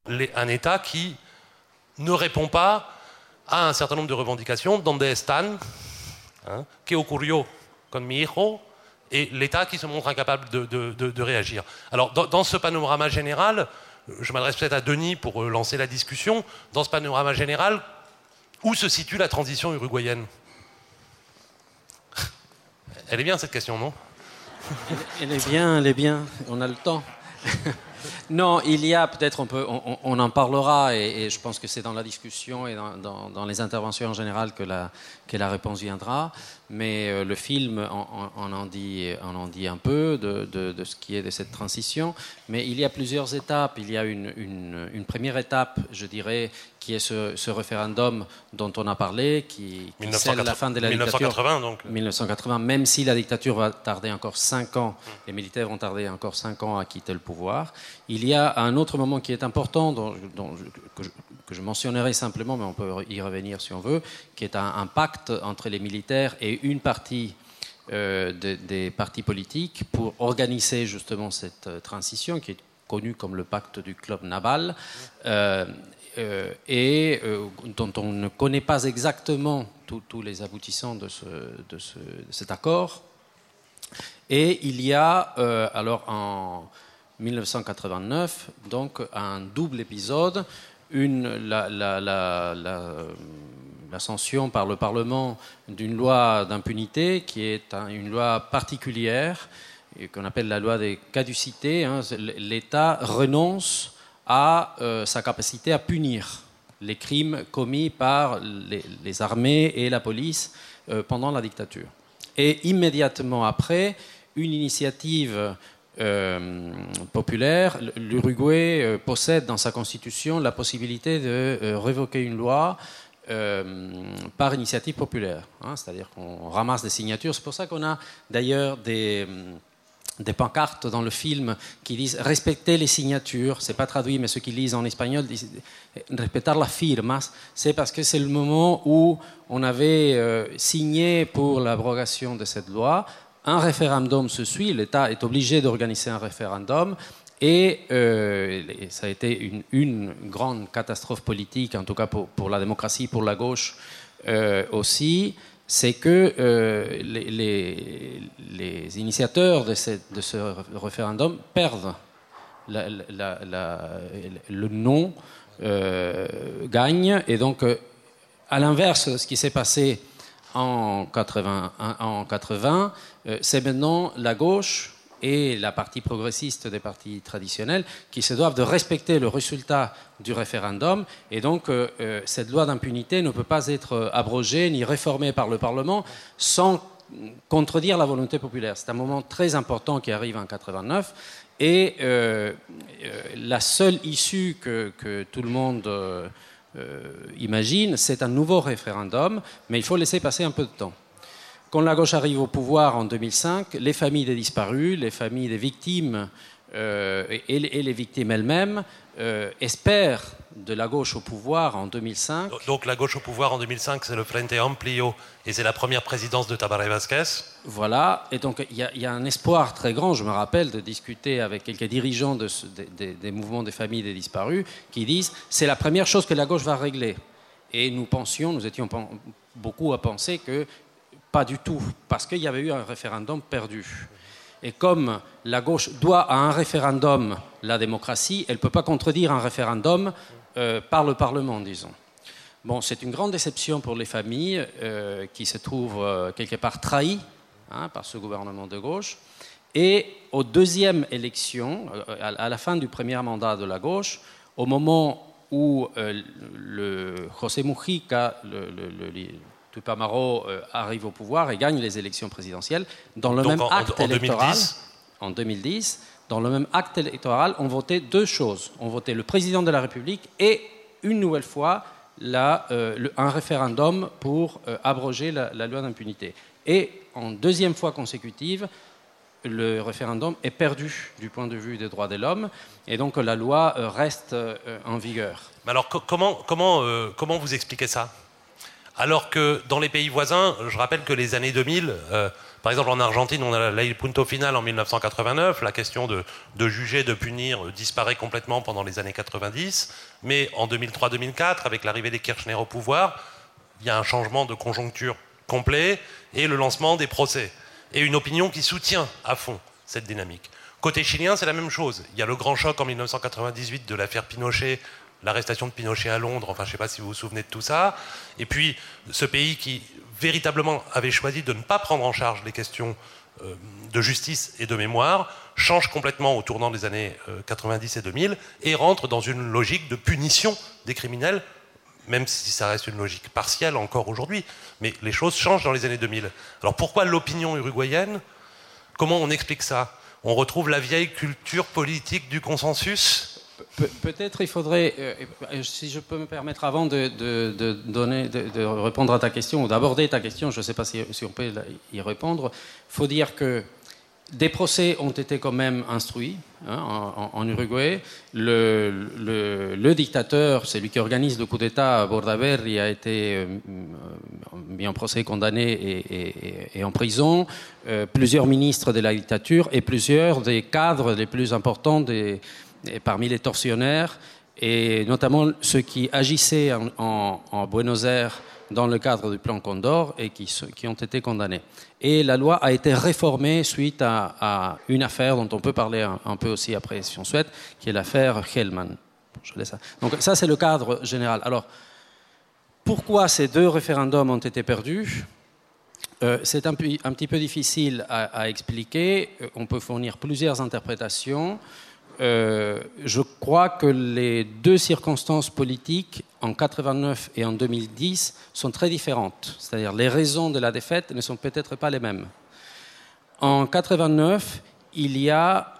un État qui ne répond pas à un certain nombre de revendications, donde están, que ocurrió con mi hijo, et l'État qui se montre incapable de réagir. Alors, dans ce panorama général, je m'adresse peut-être à Denis pour lancer la discussion, dans ce panorama général, où se situe la transition uruguayenne? Elle est bien cette question, non? Elle est bien, on a le temps. Non, il y a peut-être, on en parlera et je pense que c'est dans la discussion et dans les interventions en général que la réponse viendra. Mais le film on en dit un peu de ce qui est de cette transition. Mais il y a plusieurs étapes. Il y a une première étape, je dirais, qui est ce référendum dont on a parlé, qui scelle la fin de la dictature. 1980 donc. 1980, même si la dictature va tarder encore 5 ans, les militaires vont tarder encore 5 ans à quitter le pouvoir. Il y a un autre moment qui est important, que je mentionnerai simplement, mais on peut y revenir si on veut, qui est un pacte entre les militaires et une partie des partis politiques pour organiser justement cette transition, qui est connue comme le pacte du club naval, et dont on ne connaît pas exactement tous les aboutissants de cet accord. Et il y a alors en 1989 donc un double épisode, l'ascension par le Parlement d'une loi d'impunité qui est une loi particulière qu'on appelle la loi des caducités. L'État renonce à sa capacité à punir les crimes commis par les armées et la police pendant la dictature. Et immédiatement après, une initiative populaire, l'Uruguay possède dans sa constitution la possibilité de révoquer une loi par initiative populaire. C'est-à-dire qu'on ramasse des signatures. C'est pour ça qu'on a d'ailleurs des pancartes dans le film qui disent « respectez les signatures ». Ce n'est pas traduit, mais ceux qui lisent en espagnol disent « respetar las firmas ». C'est parce que c'est le moment où on avait signé pour l'abrogation de cette loi. Un référendum se suit, l'État est obligé d'organiser un référendum et ça a été une grande catastrophe politique, en tout cas pour la démocratie, pour la gauche aussi. C'est que les initiateurs de ce référendum perdent le non, gagnent. Et donc, à l'inverse de ce qui s'est passé en 80, c'est maintenant la gauche et la partie progressiste des partis traditionnels qui se doivent de respecter le résultat du référendum. Et donc, cette loi d'impunité ne peut pas être abrogée ni réformée par le Parlement sans contredire la volonté populaire. C'est un moment très important qui arrive en 89. Et la seule issue que tout le monde imagine, c'est un nouveau référendum, mais il faut laisser passer un peu de temps. Quand la gauche arrive au pouvoir en 2005, les familles des disparus, les familles des victimes et les victimes elles-mêmes espèrent de la gauche au pouvoir en 2005. Donc la gauche au pouvoir en 2005, c'est le Frente Amplio et c'est la première présidence de Tabaré Vázquez. Voilà, et donc il y a un espoir très grand, je me rappelle, de discuter avec quelques dirigeants des mouvements des familles des disparus qui disent c'est la première chose que la gauche va régler. Et nous étions beaucoup à penser que pas du tout, parce qu'il y avait eu un référendum perdu. Et comme la gauche doit à un référendum la démocratie, elle ne peut pas contredire un référendum par le Parlement, disons. Bon, c'est une grande déception pour les familles qui se trouvent quelque part trahies par ce gouvernement de gauche. Et aux deuxièmes élections, à la fin du premier mandat de la gauche, au moment où José Mujica, Tupamaro arrive au pouvoir et gagne les élections présidentielles. Dans le même acte électoral, en 2010, dans le même acte électoral, on votait deux choses. On votait le président de la République et, une nouvelle fois, un référendum pour abroger la loi d'impunité. Et, en deuxième fois consécutive, le référendum est perdu du point de vue des droits de l'homme et donc la loi reste en vigueur. Mais alors, comment vous expliquez ça ? Alors que dans les pays voisins, je rappelle que les années 2000, par exemple en Argentine, on a le punto final en 1989, la question de juger, de punir disparaît complètement pendant les années 90, mais en 2003-2004, avec l'arrivée des Kirchner au pouvoir, il y a un changement de conjoncture complet et le lancement des procès. Et une opinion qui soutient à fond cette dynamique. Côté chilien, c'est la même chose. Il y a le grand choc en 1998 de l'affaire Pinochet, l'arrestation de Pinochet à Londres, enfin je ne sais pas si vous vous souvenez de tout ça. Et puis ce pays qui véritablement avait choisi de ne pas prendre en charge les questions de justice et de mémoire, change complètement au tournant des années 90 et 2000 et rentre dans une logique de punition des criminels, même si ça reste une logique partielle encore aujourd'hui. Mais les choses changent dans les années 2000. Alors pourquoi l'opinion uruguayenne? Comment on explique ça? On retrouve la vieille culture politique du consensus? Peut-être il faudrait, si je peux me permettre, avant de répondre à ta question ou d'aborder ta question, je ne sais pas si on peut y répondre, il faut dire que des procès ont été quand même instruits en Uruguay. Le dictateur, celui qui organise le coup d'État, Bordaberry, a été mis en procès, condamné et en prison. Plusieurs ministres de la dictature et plusieurs des cadres les plus importants et parmi les tortionnaires, et notamment ceux qui agissaient en Buenos Aires dans le cadre du plan Condor et qui ont été condamnés. Et la loi a été réformée suite à une affaire dont on peut parler un peu aussi après, si on souhaite, qui est l'affaire Hellman. Donc ça, c'est le cadre général. Alors, pourquoi ces deux référendums ont été perdus? C'est un petit peu difficile à expliquer. On peut fournir plusieurs interprétations. Je crois que les deux circonstances politiques, en 89 et en 2010, sont très différentes. C'est-à-dire les raisons de la défaite ne sont peut-être pas les mêmes. En 89, il y a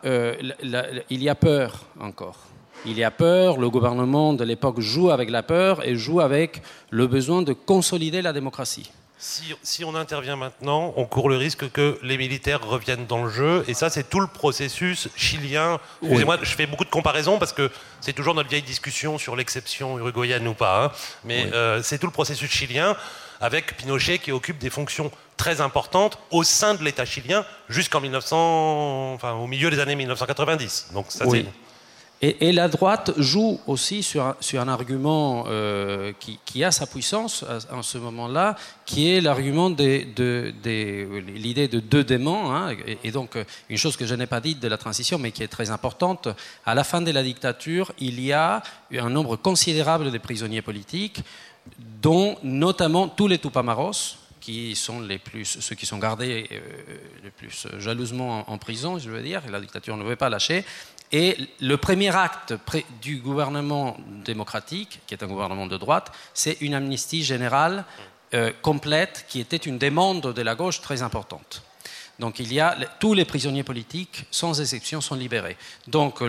peur encore. Il y a peur, le gouvernement de l'époque joue avec la peur et joue avec le besoin de consolider la démocratie. Si on intervient maintenant, on court le risque que les militaires reviennent dans le jeu, et ça, c'est tout le processus chilien. Excusez-moi, je fais beaucoup de comparaisons parce que c'est toujours notre vieille discussion sur l'exception uruguayenne ou pas, hein. Mais c'est tout le processus chilien avec Pinochet qui occupe des fonctions très importantes au sein de l'État chilien jusqu'en au milieu des années 1990. Donc ça, c'est... Et la droite joue aussi sur un argument qui a sa puissance en ce moment-là, qui est l'argument l'idée de deux démons. Hein, et donc, une chose que je n'ai pas dite de la transition, mais qui est très importante, à la fin de la dictature, il y a un nombre considérable de prisonniers politiques, dont notamment tous les Tupamaros, qui sont ceux qui sont gardés le plus jalousement en prison, je veux dire, et la dictature ne veut pas lâcher. Et le premier acte du gouvernement démocratique, qui est un gouvernement de droite, c'est une amnistie générale complète, qui était une demande de la gauche très importante. Donc tous les prisonniers politiques, sans exception, sont libérés. Donc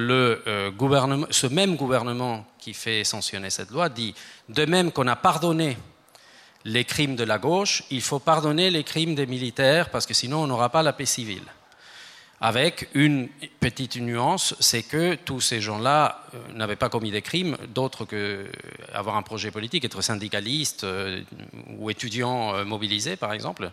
ce même gouvernement qui fait sanctionner cette loi dit, de même qu'on a pardonné les crimes de la gauche, il faut pardonner les crimes des militaires, parce que sinon on n'aura pas la paix civile. Avec une petite nuance, c'est que tous ces gens-là n'avaient pas commis des crimes, d'autres qu'avoir un projet politique, être syndicaliste ou étudiant mobilisé, par exemple.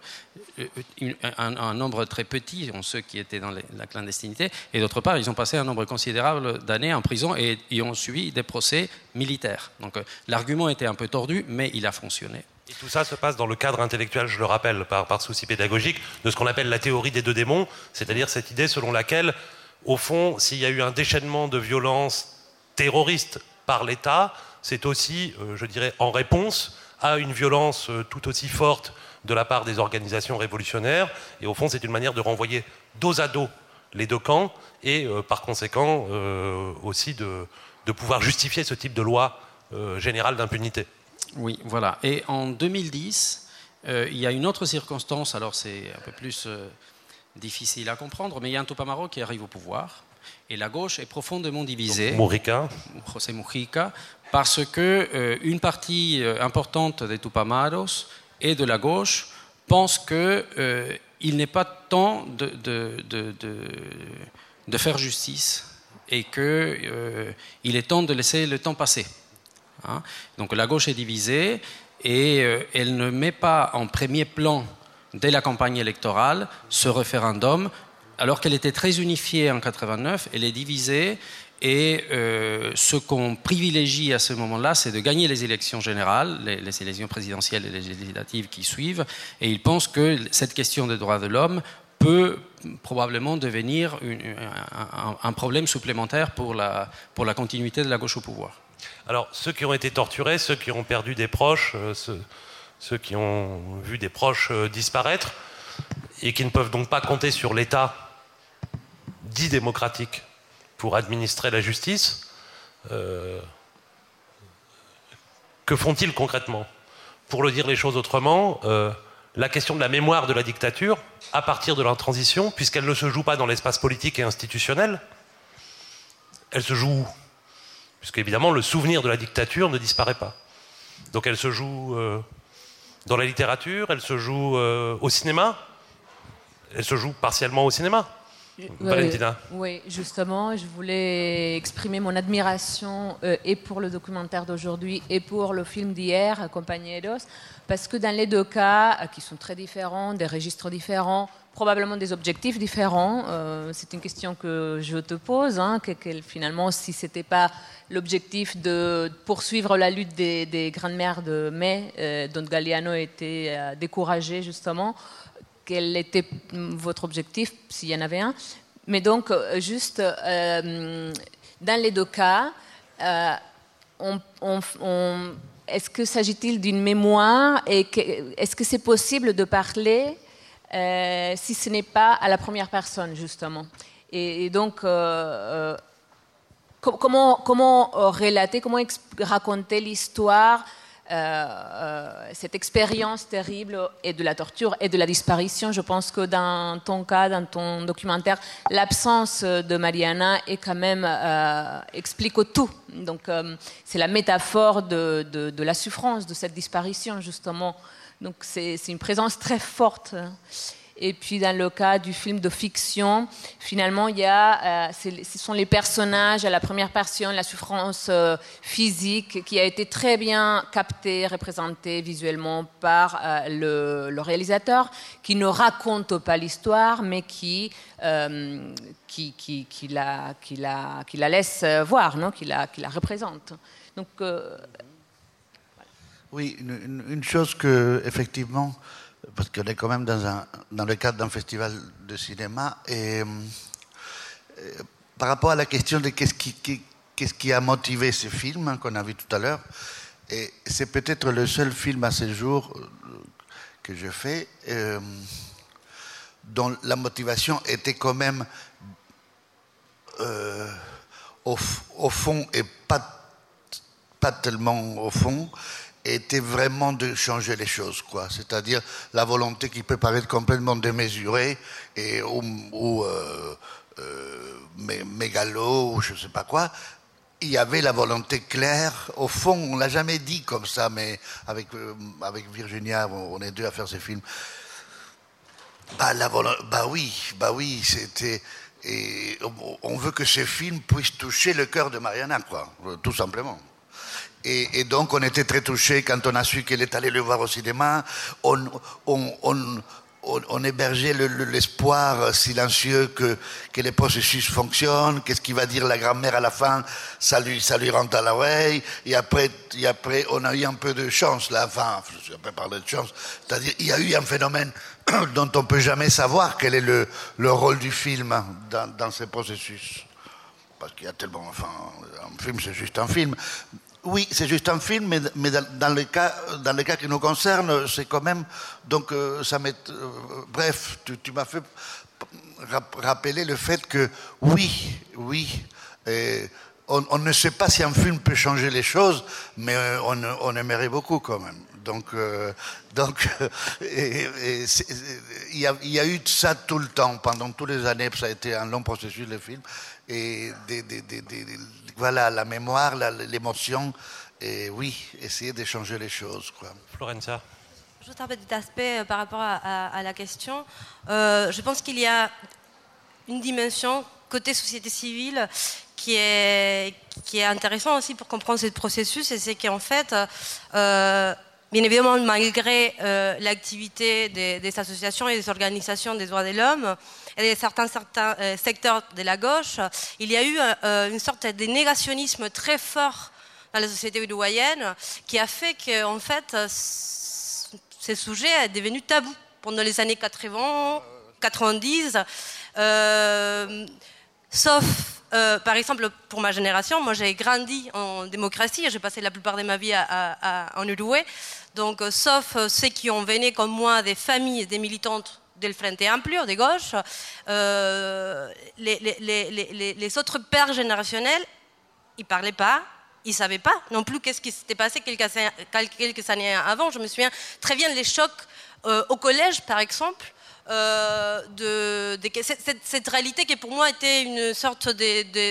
Un nombre très petit, ceux qui étaient dans la clandestinité, et d'autre part, ils ont passé un nombre considérable d'années en prison et ils ont suivi des procès militaires. Donc l'argument était un peu tordu, mais il a fonctionné. Et tout ça se passe dans le cadre intellectuel, je le rappelle, par souci pédagogique, de ce qu'on appelle la théorie des deux démons, c'est-à-dire cette idée selon laquelle, au fond, s'il y a eu un déchaînement de violence terroriste par l'État, c'est aussi, je dirais, en réponse à une violence tout aussi forte de la part des organisations révolutionnaires, et au fond, c'est une manière de renvoyer dos à dos les deux camps, et par conséquent, aussi de pouvoir justifier ce type de loi générale d'impunité. Oui, voilà. Et en 2010, il y a une autre circonstance, alors c'est un peu plus difficile à comprendre, mais il y a un Tupamaro qui arrive au pouvoir, et la gauche est profondément divisée. Mujica. José Mujica, parce que une partie importante des Tupamaros et de la gauche pense qu'il n'est pas temps de faire justice, et qu'il est temps de laisser le temps passer. hein. Donc la gauche est divisée et elle ne met pas en premier plan, dès la campagne électorale, ce référendum, alors qu'elle était très unifiée en 89, elle est divisée. Et ce qu'on privilégie à ce moment-là, c'est de gagner les élections générales, les élections présidentielles et les législatives qui suivent. Et ils pensent que cette question des droits de l'homme peut probablement devenir un problème supplémentaire pour la continuité de la gauche au pouvoir. Alors, ceux qui ont été torturés, ceux qui ont perdu des proches, ceux qui ont vu des proches disparaître, et qui ne peuvent donc pas compter sur l'État dit démocratique pour administrer la justice, que font-ils concrètement? Pour le dire les choses autrement, la question de la mémoire de la dictature, à partir de la transition, puisqu'elle ne se joue pas dans l'espace politique et institutionnel, elle se joue où? Puisqu'évidemment, le souvenir de la dictature ne disparaît pas. Donc elle se joue dans la littérature, elle se joue au cinéma, elle se joue partiellement au cinéma. Valentina. Oui, justement, je voulais exprimer mon admiration et pour le documentaire d'aujourd'hui et pour le film d'hier, Compañeros, parce que dans les deux cas, qui sont très différents, des registres différents, probablement des objectifs différents, c'est une question que je te pose, hein, que finalement, si ce n'était pas l'objectif de poursuivre la lutte des grandes-mères de mai, dont Galeano était découragé justement, quel était votre objectif, s'il y en avait un. Mais donc, juste, dans les deux cas, est-ce que s'agit-il d'une mémoire et est-ce que c'est possible de parler si ce n'est pas à la première personne, justement? Et donc, comment relater, comment raconter l'histoire, cette expérience terrible et de la torture et de la disparition? Je pense que dans ton cas, dans ton documentaire, l'absence de Mariana est quand même explique tout. Donc c'est la métaphore de la souffrance de cette disparition justement. Donc c'est une présence très forte. Et puis dans le cas du film de fiction, finalement, il y a, ce sont les personnages à la première personne, la souffrance physique qui a été très bien captée, représentée visuellement par le réalisateur, qui ne raconte pas l'histoire, mais qui la laisse voir, non, qui la représente. Donc, oui, une chose que, effectivement, parce qu'on est quand même dans le cadre d'un festival de cinéma, et par rapport à la question de qu'est-ce qui a motivé ce film, hein, qu'on a vu tout à l'heure, et c'est peut-être le seul film à ce jour que je fais dont la motivation était quand même au fond, et pas tellement au fond, était vraiment de changer les choses, quoi. C'est-à-dire la volonté qui peut paraître complètement démesurée et ou mégalo ou je ne sais pas quoi. Il y avait la volonté claire. Au fond, on l'a jamais dit comme ça, mais avec Virginia, on est deux à faire ces films. Bah oui, c'était. Et on veut que ces films puissent toucher le cœur de Mariana, quoi, tout simplement. Et donc, on était très touchés quand on a su qu'elle est allée le voir au cinéma. On hébergeait l'espoir silencieux que les processus fonctionnent. Qu'est-ce qu'il va dire la grand-mère à la fin? Ça lui rentre à l'oreille. Et après, on a eu un peu de chance, là. Enfin, je ne vais pas parler de chance. C'est-à-dire, il y a eu un phénomène dont on ne peut jamais savoir quel est le rôle du film dans ces processus. Parce qu'il y a tellement... Enfin, un film, c'est juste un film. Oui, c'est juste un film, mais dans le cas qui nous concerne, c'est quand même... Donc, ça m'est... bref, tu m'as fait rappeler le fait que, oui, on ne sait pas si un film peut changer les choses, mais on aimerait beaucoup quand même. Donc, il y a eu ça tout le temps, pendant toutes les années, ça a été un long processus, le film, et voilà, la mémoire, l'émotion, et oui, essayer de changer les choses, quoi. Florencia. Juste un petit aspect par rapport à la question. Je pense qu'il y a une dimension côté société civile qui est intéressant aussi pour comprendre ce processus, et c'est qu'en fait, bien évidemment, malgré l'activité des associations et des organisations des droits de l'homme et de certains secteurs de la gauche, il y a eu une sorte de négationnisme très fort dans la société uruguayenne qui a fait qu'en fait, ce sujet est devenu tabou pendant les années 80, 90, sauf, par exemple, pour ma génération, moi j'ai grandi en démocratie, j'ai passé la plupart de ma vie en Uruguay, donc sauf ceux qui ont venu comme moi des familles et des militantes del Frente Amplio, de gauche, les autres pères générationnels, ils ne parlaient pas. Ils ne savaient pas non plus qu'est-ce qui s'était passé quelques années avant. Je me souviens très bien des chocs au collège, par exemple, cette réalité qui pour moi était une sorte de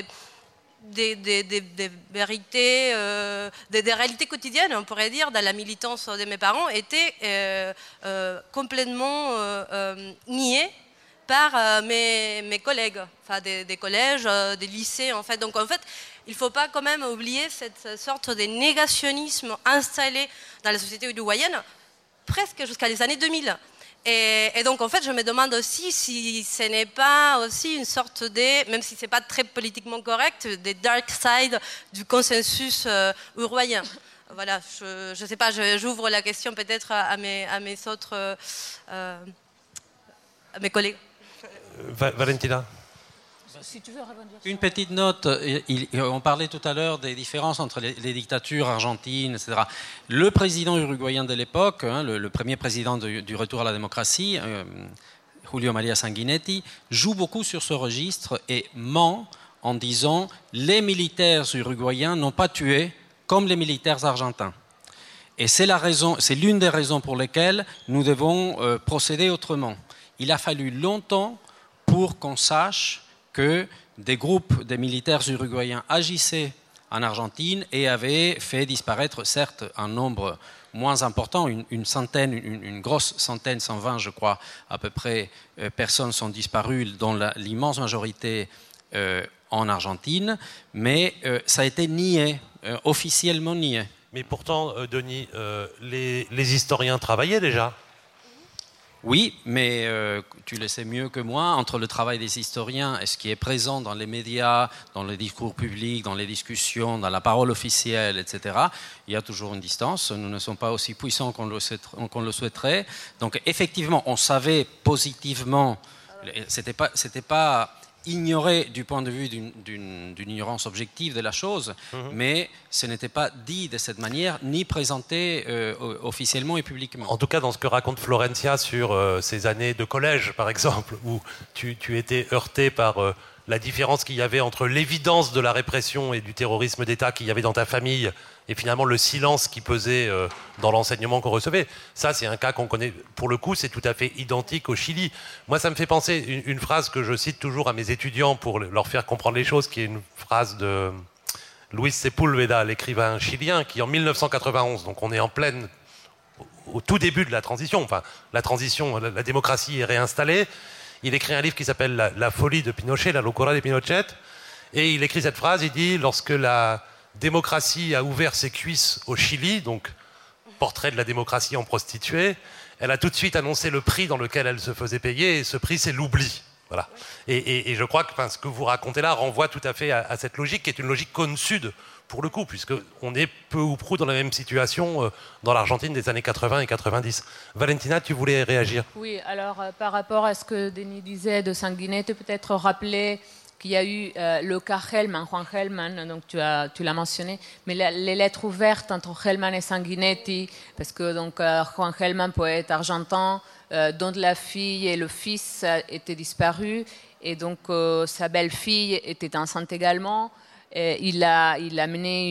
vérités, des réalités quotidiennes, on pourrait dire, dans la militance de mes parents, était complètement niée par mes collègues, enfin des collèges, des lycées, en fait. Donc en fait, il ne faut pas quand même oublier cette sorte de négationnisme installé dans la société uruguayenne presque jusqu'à les années 2000. Et donc en fait, je me demande aussi si ce n'est pas aussi une sorte de, même si ce n'est pas très politiquement correct, des dark side du consensus uruguayen. Voilà, je ne sais pas, j'ouvre la question peut-être à mes autres, à mes collègues. Valentina. Si tu veux rebondir. Une petite note, on parlait tout à l'heure des différences entre les dictatures argentines, etc. Le président uruguayen de l'époque, le premier président du retour à la démocratie, Julio María Sanguinetti, joue beaucoup sur ce registre et ment en disant « les militaires uruguayens n'ont pas tué comme les militaires argentins ». Et c'est l'une des raisons pour lesquelles nous devons procéder autrement. Il a fallu longtemps pour qu'on sache que des groupes de militaires uruguayens agissaient en Argentine et avaient fait disparaître, certes, un nombre moins important, une centaine, une grosse centaine, 120, je crois, à peu près, personnes sont disparues, dont l'immense majorité en Argentine, mais ça a été nié, officiellement nié. Mais pourtant, Denis, les historiens travaillaient déjà. Oui, mais tu le sais mieux que moi, entre le travail des historiens et ce qui est présent dans les médias, dans le discours public, dans les discussions, dans la parole officielle, etc., il y a toujours une distance. Nous ne sommes pas aussi puissants qu'on le souhaiterait. Donc effectivement, on savait positivement, c'était pas ignoré du point de vue d'une ignorance objective de la chose, mais ce n'était pas dit de cette manière, ni présenté officiellement et publiquement. En tout cas, dans ce que raconte Florencia sur ces années de collège, par exemple, où tu étais heurté par la différence qu'il y avait entre l'évidence de la répression et du terrorisme d'État qu'il y avait dans ta famille et finalement le silence qui pesait dans l'enseignement qu'on recevait. Ça, c'est un cas qu'on connaît. Pour le coup, c'est tout à fait identique au Chili. Moi, ça me fait penser une phrase que je cite toujours à mes étudiants pour leur faire comprendre les choses, qui est une phrase de Luis Sepúlveda, l'écrivain chilien, qui en 1991, donc on est en pleine, au tout début de la transition, enfin la transition, la démocratie est réinstallée. Il écrit un livre qui s'appelle La folie de Pinochet, La locura de Pinochet, et il écrit cette phrase, il dit « Lorsque la démocratie a ouvert ses cuisses au Chili, donc portrait de la démocratie en prostituée, elle a tout de suite annoncé le prix dans lequel elle se faisait payer, et ce prix, c'est l'oubli. » Voilà. Et je crois que ce que vous racontez là renvoie tout à fait à cette logique, qui est une logique cône-sud, pour le coup, puisqu'on est peu ou prou dans la même situation dans l'Argentine des années 80 et 90. Valentina, tu voulais réagir? Oui, alors par rapport à ce que Denis disait de Sanguinetti, peut-être rappeler qu'il y a eu le cas Hellman, Juan Hellman, donc tu l'as mentionné, mais les lettres ouvertes entre Hellman et Sanguinetti, parce que donc, Juan Hellman, poète argentin, dont la fille et le fils étaient disparus, et donc sa belle-fille était enceinte également. Il a mené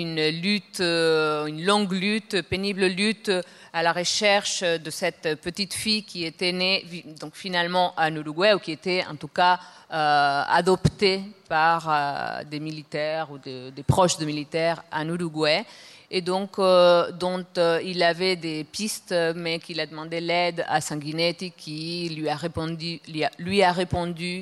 une longue lutte, pénible lutte à la recherche de cette petite fille qui était née donc finalement en Uruguay, ou qui était en tout cas adoptée par des militaires ou des proches de militaires en Uruguay, et donc dont il avait des pistes, mais qu'il a demandé l'aide à Sanguinetti, qui lui a répondu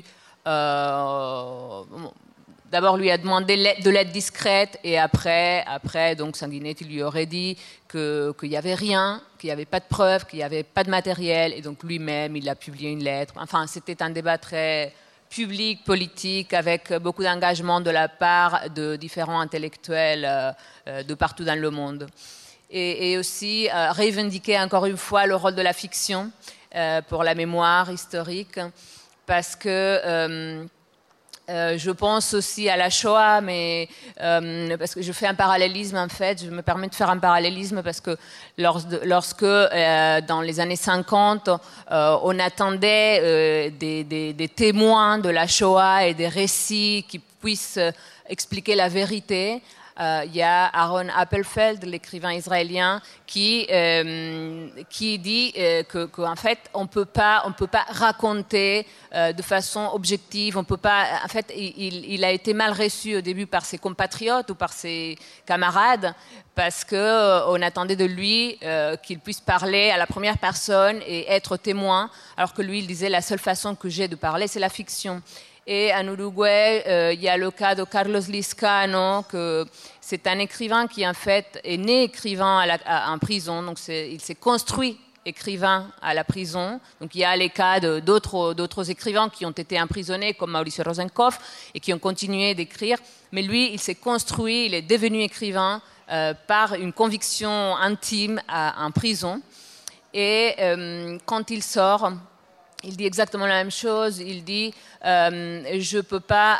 D'abord, lui a demandé de l'aide discrète, et après donc Sanguinetti lui aurait dit qu'il n'y avait rien, qu'il n'y avait pas de preuves, qu'il n'y avait pas de matériel, et donc lui-même, il a publié une lettre. Enfin, c'était un débat très public, politique, avec beaucoup d'engagement de la part de différents intellectuels de partout dans le monde. Et aussi revendiquer encore une fois le rôle de la fiction pour la mémoire historique, parce que je pense aussi à la Shoah, mais parce que je fais un parallélisme en fait, je me permets de faire un parallélisme parce que lorsque dans les années 50, on attendait des témoins de la Shoah et des récits qui puissent expliquer la vérité, il y a Aaron Appelfeld, l'écrivain israélien, qui dit qu'en fait on peut pas raconter de façon objective, on peut pas. En fait, il a été mal reçu au début par ses compatriotes ou par ses camarades parce que on attendait de lui qu'il puisse parler à la première personne et être témoin, alors que lui il disait la seule façon que j'ai de parler c'est la fiction. Et en Uruguay, il y a le cas de Carlos Lizcano, que c'est un écrivain qui en fait est né écrivain en prison, donc il s'est construit écrivain à la prison. Donc il y a les cas d'autres écrivains qui ont été emprisonnés, comme Mauricio Rosenkopf, et qui ont continué d'écrire. Mais lui, il s'est construit, il est devenu écrivain par une conviction intime en prison. Et quand il sort, il dit exactement la même chose. Il dit je peux pas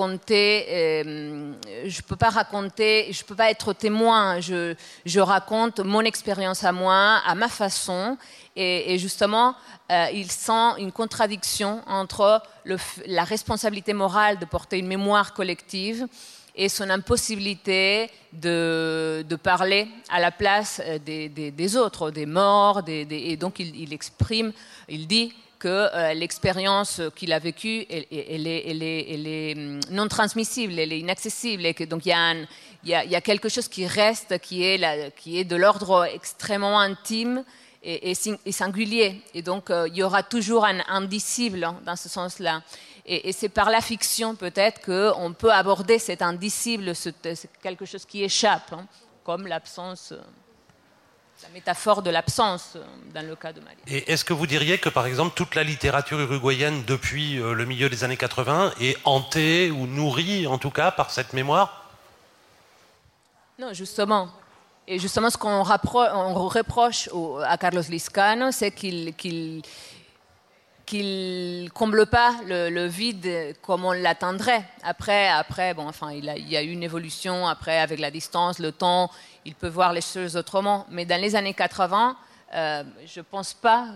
être témoin. Je raconte mon expérience à moi, à ma façon. Et justement, il sent une contradiction entre la responsabilité morale de porter une mémoire collective et son impossibilité de parler à la place des autres, des morts. Et donc il exprime, il dit que l'expérience qu'il a vécue, elle est non transmissible, elle est inaccessible, et que donc il y a quelque chose qui reste, qui est de l'ordre extrêmement intime et singulier. Et donc il y aura toujours un indicible dans ce sens-là. Et c'est par la fiction peut-être qu'on peut aborder cet indicible, c'est quelque chose qui échappe, comme l'absence. La métaphore de l'absence dans le cas de Mali. Et est-ce que vous diriez que, par exemple, toute la littérature uruguayenne depuis le milieu des années 80 est hantée ou nourrie, en tout cas, par cette mémoire ? Non, justement. Et justement, ce qu'on reproche à Carlos Lizcano, c'est qu'il comble pas le vide comme on l'attendrait. Après, bon, enfin, il y a eu une évolution. Après, avec la distance, le temps, il peut voir les choses autrement. Mais dans les années 80, je pense pas.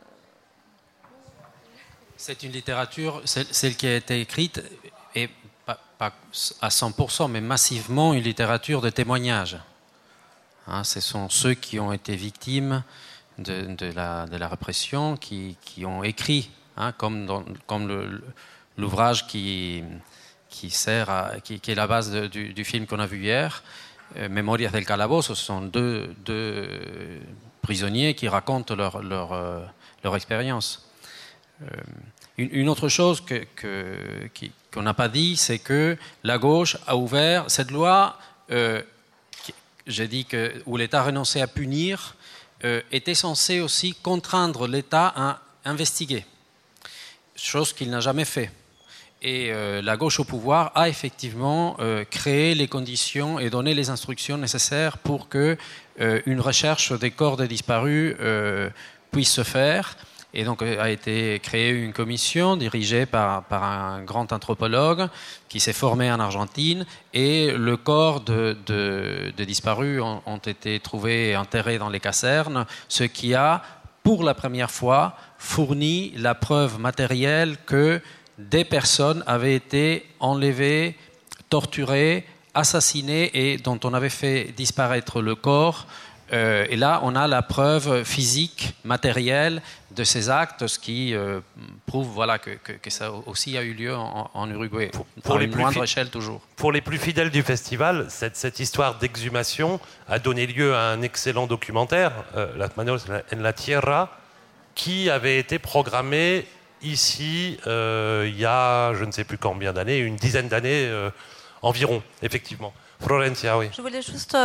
C'est une littérature, celle qui a été écrite, et pas à 100%, mais massivement une littérature de témoignage. Ce sont ceux qui ont été victimes de la répression, qui ont écrit, comme l'ouvrage qui est la base du film qu'on a vu hier, Memorias del Calabozo. Ce sont deux prisonniers qui racontent leur expérience. Une autre chose qu'on n'a pas dit, c'est que la gauche a ouvert cette loi, j'ai dit où l'État renonçait à punir, était censé aussi contraindre l'État à investiguer, chose qu'il n'a jamais fait. Et la gauche au pouvoir a effectivement créé les conditions et donné les instructions nécessaires pour qu'une recherche des corps des disparus puisse se faire. Et donc a été créée une commission dirigée par un grand anthropologue qui s'est formé en Argentine, et le corps de disparus ont été trouvés et enterrés dans les casernes, ce qui a, pour la première fois, fourni la preuve matérielle que des personnes avaient été enlevées, torturées, assassinées et dont on avait fait disparaître le corps. Et là, on a la preuve physique, matérielle de ces actes, ce qui prouve que ça aussi a eu lieu en Uruguay, pour une moindre échelle toujours. Pour les plus fidèles du festival, cette histoire d'exhumation a donné lieu à un excellent documentaire, Las manos en la tierra, qui avait été programmé ici il y a, je ne sais plus combien d'années, une dizaine d'années environ, effectivement. Florencia, oui. Je voulais juste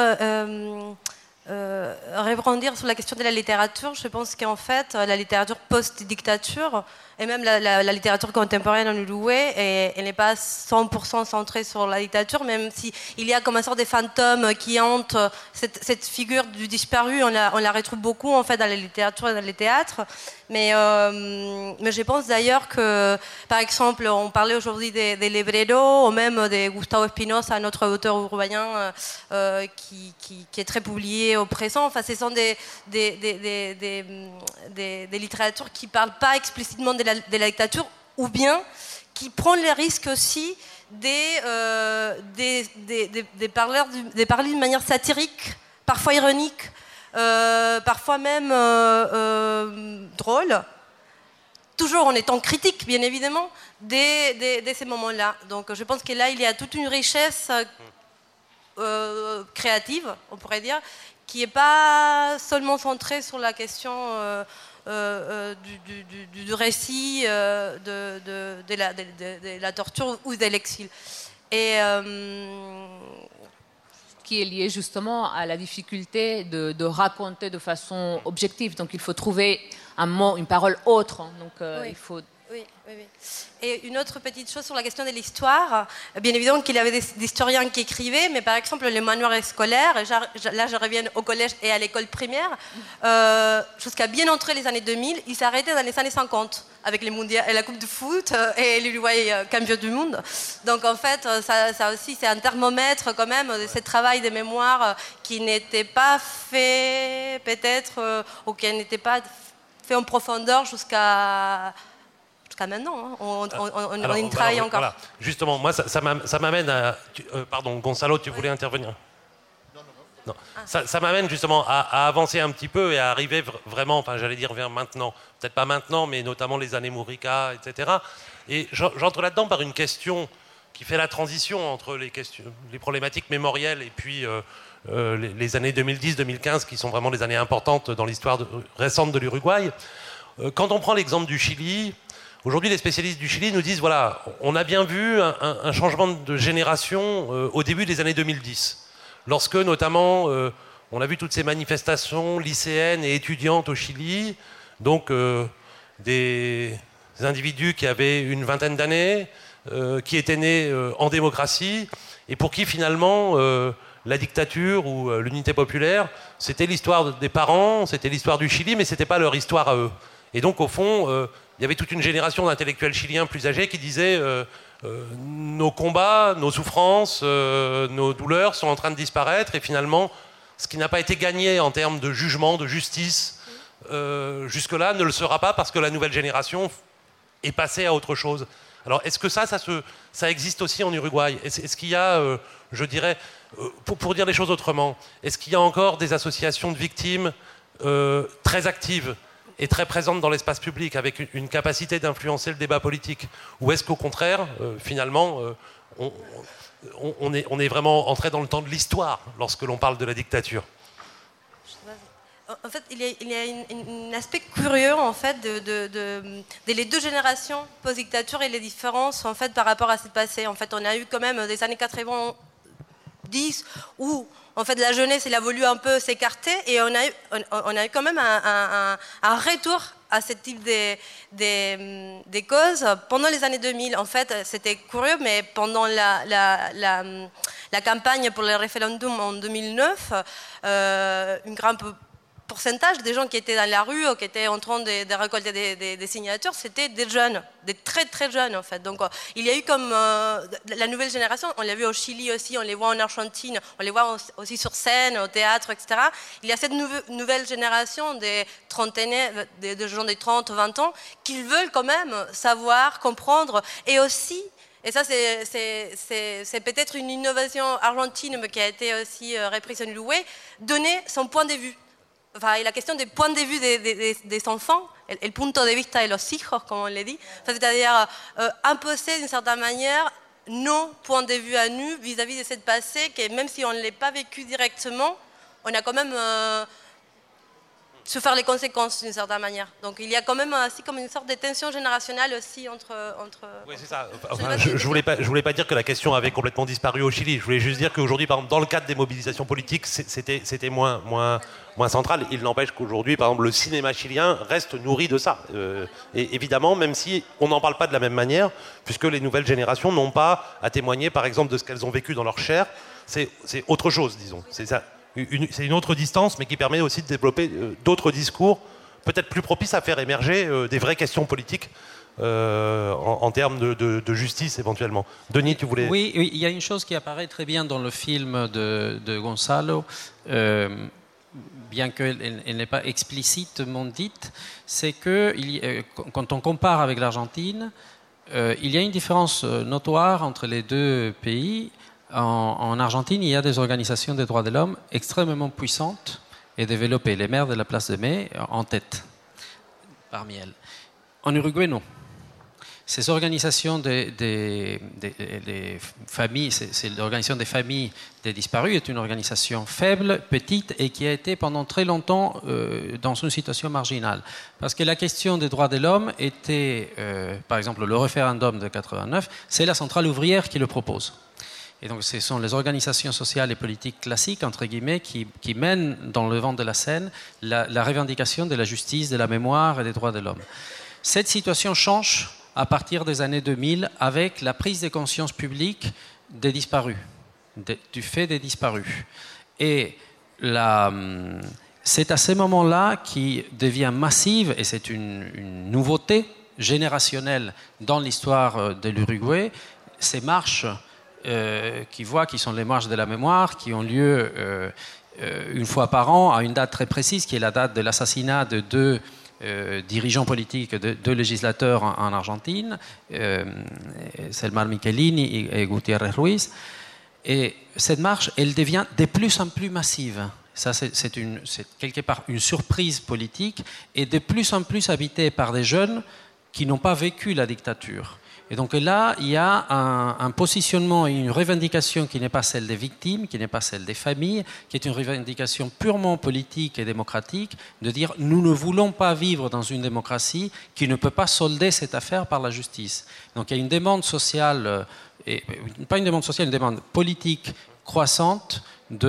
rebondir sur la question de la littérature. Je pense qu'en fait, la littérature post-dictature, et même la littérature contemporaine en Uruguay, elle n'est pas 100% centrée sur la dictature, même s'il y a comme un sort de fantôme qui hante cette figure du disparu, on la retrouve beaucoup en fait dans la littérature et dans les théâtres. Mais je pense d'ailleurs que, par exemple, on parlait aujourd'hui des Lebrero, ou même de Gustavo Espinosa, notre auteur uruguayen qui est très publié au présent. Enfin, ce sont des littératures qui ne parlent pas explicitement de la dictature, ou bien qui prennent le risque aussi de parler d'une manière satirique, parfois ironique, parfois même drôle, toujours en étant critique, bien évidemment, de ces moments-là. Donc je pense que là, il y a toute une richesse créative, on pourrait dire, qui n'est pas seulement centrée sur la question du récit de la torture ou de l'exil. Et qui est lié justement à la difficulté de raconter de façon objective. Donc il faut trouver un mot, une parole autre. Donc oui. il faut... Oui. Et une autre petite chose sur la question de l'histoire, bien évidemment qu'il y avait des historiens qui écrivaient, mais par exemple les manuels scolaires, là je reviens au collège et à l'école primaire, jusqu'à bien entrer les années 2000, ils s'arrêtaient dans les années 50 avec les mondiales, la Coupe de foot et l'Uruguay champion du monde. Donc en fait, ça aussi c'est un thermomètre quand même de ce travail de mémoire qui n'était pas fait peut-être, ou qui n'était pas fait en profondeur jusqu'à maintenant, hein. On y travaille encore. Voilà. Justement, moi, ça m'amène à... pardon, Gonzalo, tu voulais intervenir ? Non. Ça m'amène justement à avancer un petit peu et à arriver vraiment, enfin j'allais dire vers maintenant, peut-être pas maintenant, mais notamment les années Mourica, etc. Et j'entre là-dedans par une question qui fait la transition entre les problématiques mémorielles et puis les années 2010-2015 qui sont vraiment les années importantes dans l'histoire récente de l'Uruguay. Quand on prend l'exemple du Chili... Aujourd'hui, les spécialistes du Chili nous disent, voilà, on a bien vu un changement de génération au début des années 2010, lorsque notamment on a vu toutes ces manifestations lycéennes et étudiantes au Chili, donc des individus qui avaient une vingtaine d'années, qui étaient nés en démocratie, et pour qui finalement la dictature ou l'unité populaire, c'était l'histoire des parents, c'était l'histoire du Chili, mais c'était pas leur histoire à eux. Et donc au fond... il y avait toute une génération d'intellectuels chiliens plus âgés qui disaient nos combats, nos souffrances, nos douleurs sont en train de disparaître et finalement, ce qui n'a pas été gagné en termes de jugement, de justice, jusque-là ne le sera pas parce que la nouvelle génération est passée à autre chose. Alors est-ce que ça existe aussi en Uruguay ? Est-ce qu'il y a, je dirais, pour dire les choses autrement, est-ce qu'il y a encore des associations de victimes très actives est très présente dans l'espace public, avec une capacité d'influencer le débat politique ? Ou est-ce qu'au contraire, finalement, on est vraiment entré dans le temps de l'histoire lorsque l'on parle de la dictature ? En fait, il y a un aspect curieux en fait de les deux générations post-dictature et les différences en fait par rapport à ce passé. En fait, on a eu quand même des années 90 où en fait, la jeunesse, elle a voulu un peu s'écarter et on a eu quand même un retour à ce type de causes pendant les années 2000. En fait, c'était curieux, mais pendant la campagne pour le référendum en 2009, une grande pourcentage des gens qui étaient dans la rue, qui étaient en train de récolter des signatures, c'était des jeunes, des très très jeunes en fait. Donc il y a eu comme la nouvelle génération, on l'a vu au Chili aussi, on les voit en Argentine, on les voit aussi sur scène, au théâtre, etc. Il y a cette nouvelle génération des trentenaires, des gens de 30, 20 ans, qui veulent quand même savoir, comprendre, et aussi... Et ça, c'est peut-être une innovation argentine, mais qui a été aussi reprise en Uruguay, donner son point de vue. Enfin, la question des points de vue des enfants, el punto de vista de los hijos, comme on le dit, c'est-à-dire imposer d'une certaine manière nos points de vue à nous vis-à-vis de ce passé, que même si on ne l'a pas vécu directement, on a quand même souffert les conséquences d'une certaine manière. Donc il y a quand même aussi comme une sorte de tension générationnelle aussi entre oui, c'est ça. Enfin, je voulais pas dire que la question avait complètement disparu au Chili. Je voulais juste dire qu'aujourd'hui, par exemple, dans le cadre des mobilisations politiques, c'était moins central. Il n'empêche qu'aujourd'hui, par exemple, le cinéma chilien reste nourri de ça. Et évidemment, même si on n'en parle pas de la même manière, puisque les nouvelles générations n'ont pas à témoigner, par exemple, de ce qu'elles ont vécu dans leur chair, c'est autre chose, disons. C'est ça. C'est une autre distance, mais qui permet aussi de développer d'autres discours, peut-être plus propices à faire émerger des vraies questions politiques en termes de justice éventuellement. Denis, tu voulais... Oui, il y a une chose qui apparaît très bien dans le film de Gonzalo, bien qu'elle n'est pas explicitement dite, c'est que quand on compare avec l'Argentine, il y a une différence notoire entre les deux pays. En Argentine, il y a des organisations des droits de l'homme extrêmement puissantes et développées. Les maires de la place de Mai en tête, parmi elles. En Uruguay, non. Ces organisations des familles, c'est l'organisation des familles des disparus, est une organisation faible, petite et qui a été pendant très longtemps dans une situation marginale. Parce que la question des droits de l'homme était, par exemple, le référendum de 89, c'est la centrale ouvrière qui le propose. Et donc, ce sont les organisations sociales et politiques classiques, entre guillemets, qui mènent dans le devant de la scène la revendication de la justice, de la mémoire et des droits de l'homme. Cette situation change à partir des années 2000 avec la prise de conscience publique des disparus, du fait des disparus. Et c'est à ce moment-là qui devient massive, et c'est une nouveauté générationnelle dans l'histoire de l'Uruguay, ces marches qui sont les marches de la mémoire, qui ont lieu une fois par an, à une date très précise, qui est la date de l'assassinat de deux dirigeants politiques, deux législateurs en Argentine, Selmar Michelini et Gutiérrez Ruiz. Et cette marche, elle devient de plus en plus massive. Ça, c'est quelque part une surprise politique, et de plus en plus habitée par des jeunes qui n'ont pas vécu la dictature. Et donc là, il y a un positionnement et une revendication qui n'est pas celle des victimes, qui n'est pas celle des familles, qui est une revendication purement politique et démocratique, de dire nous ne voulons pas vivre dans une démocratie qui ne peut pas solder cette affaire par la justice. Donc il y a une demande sociale, pas une demande sociale, une demande politique croissante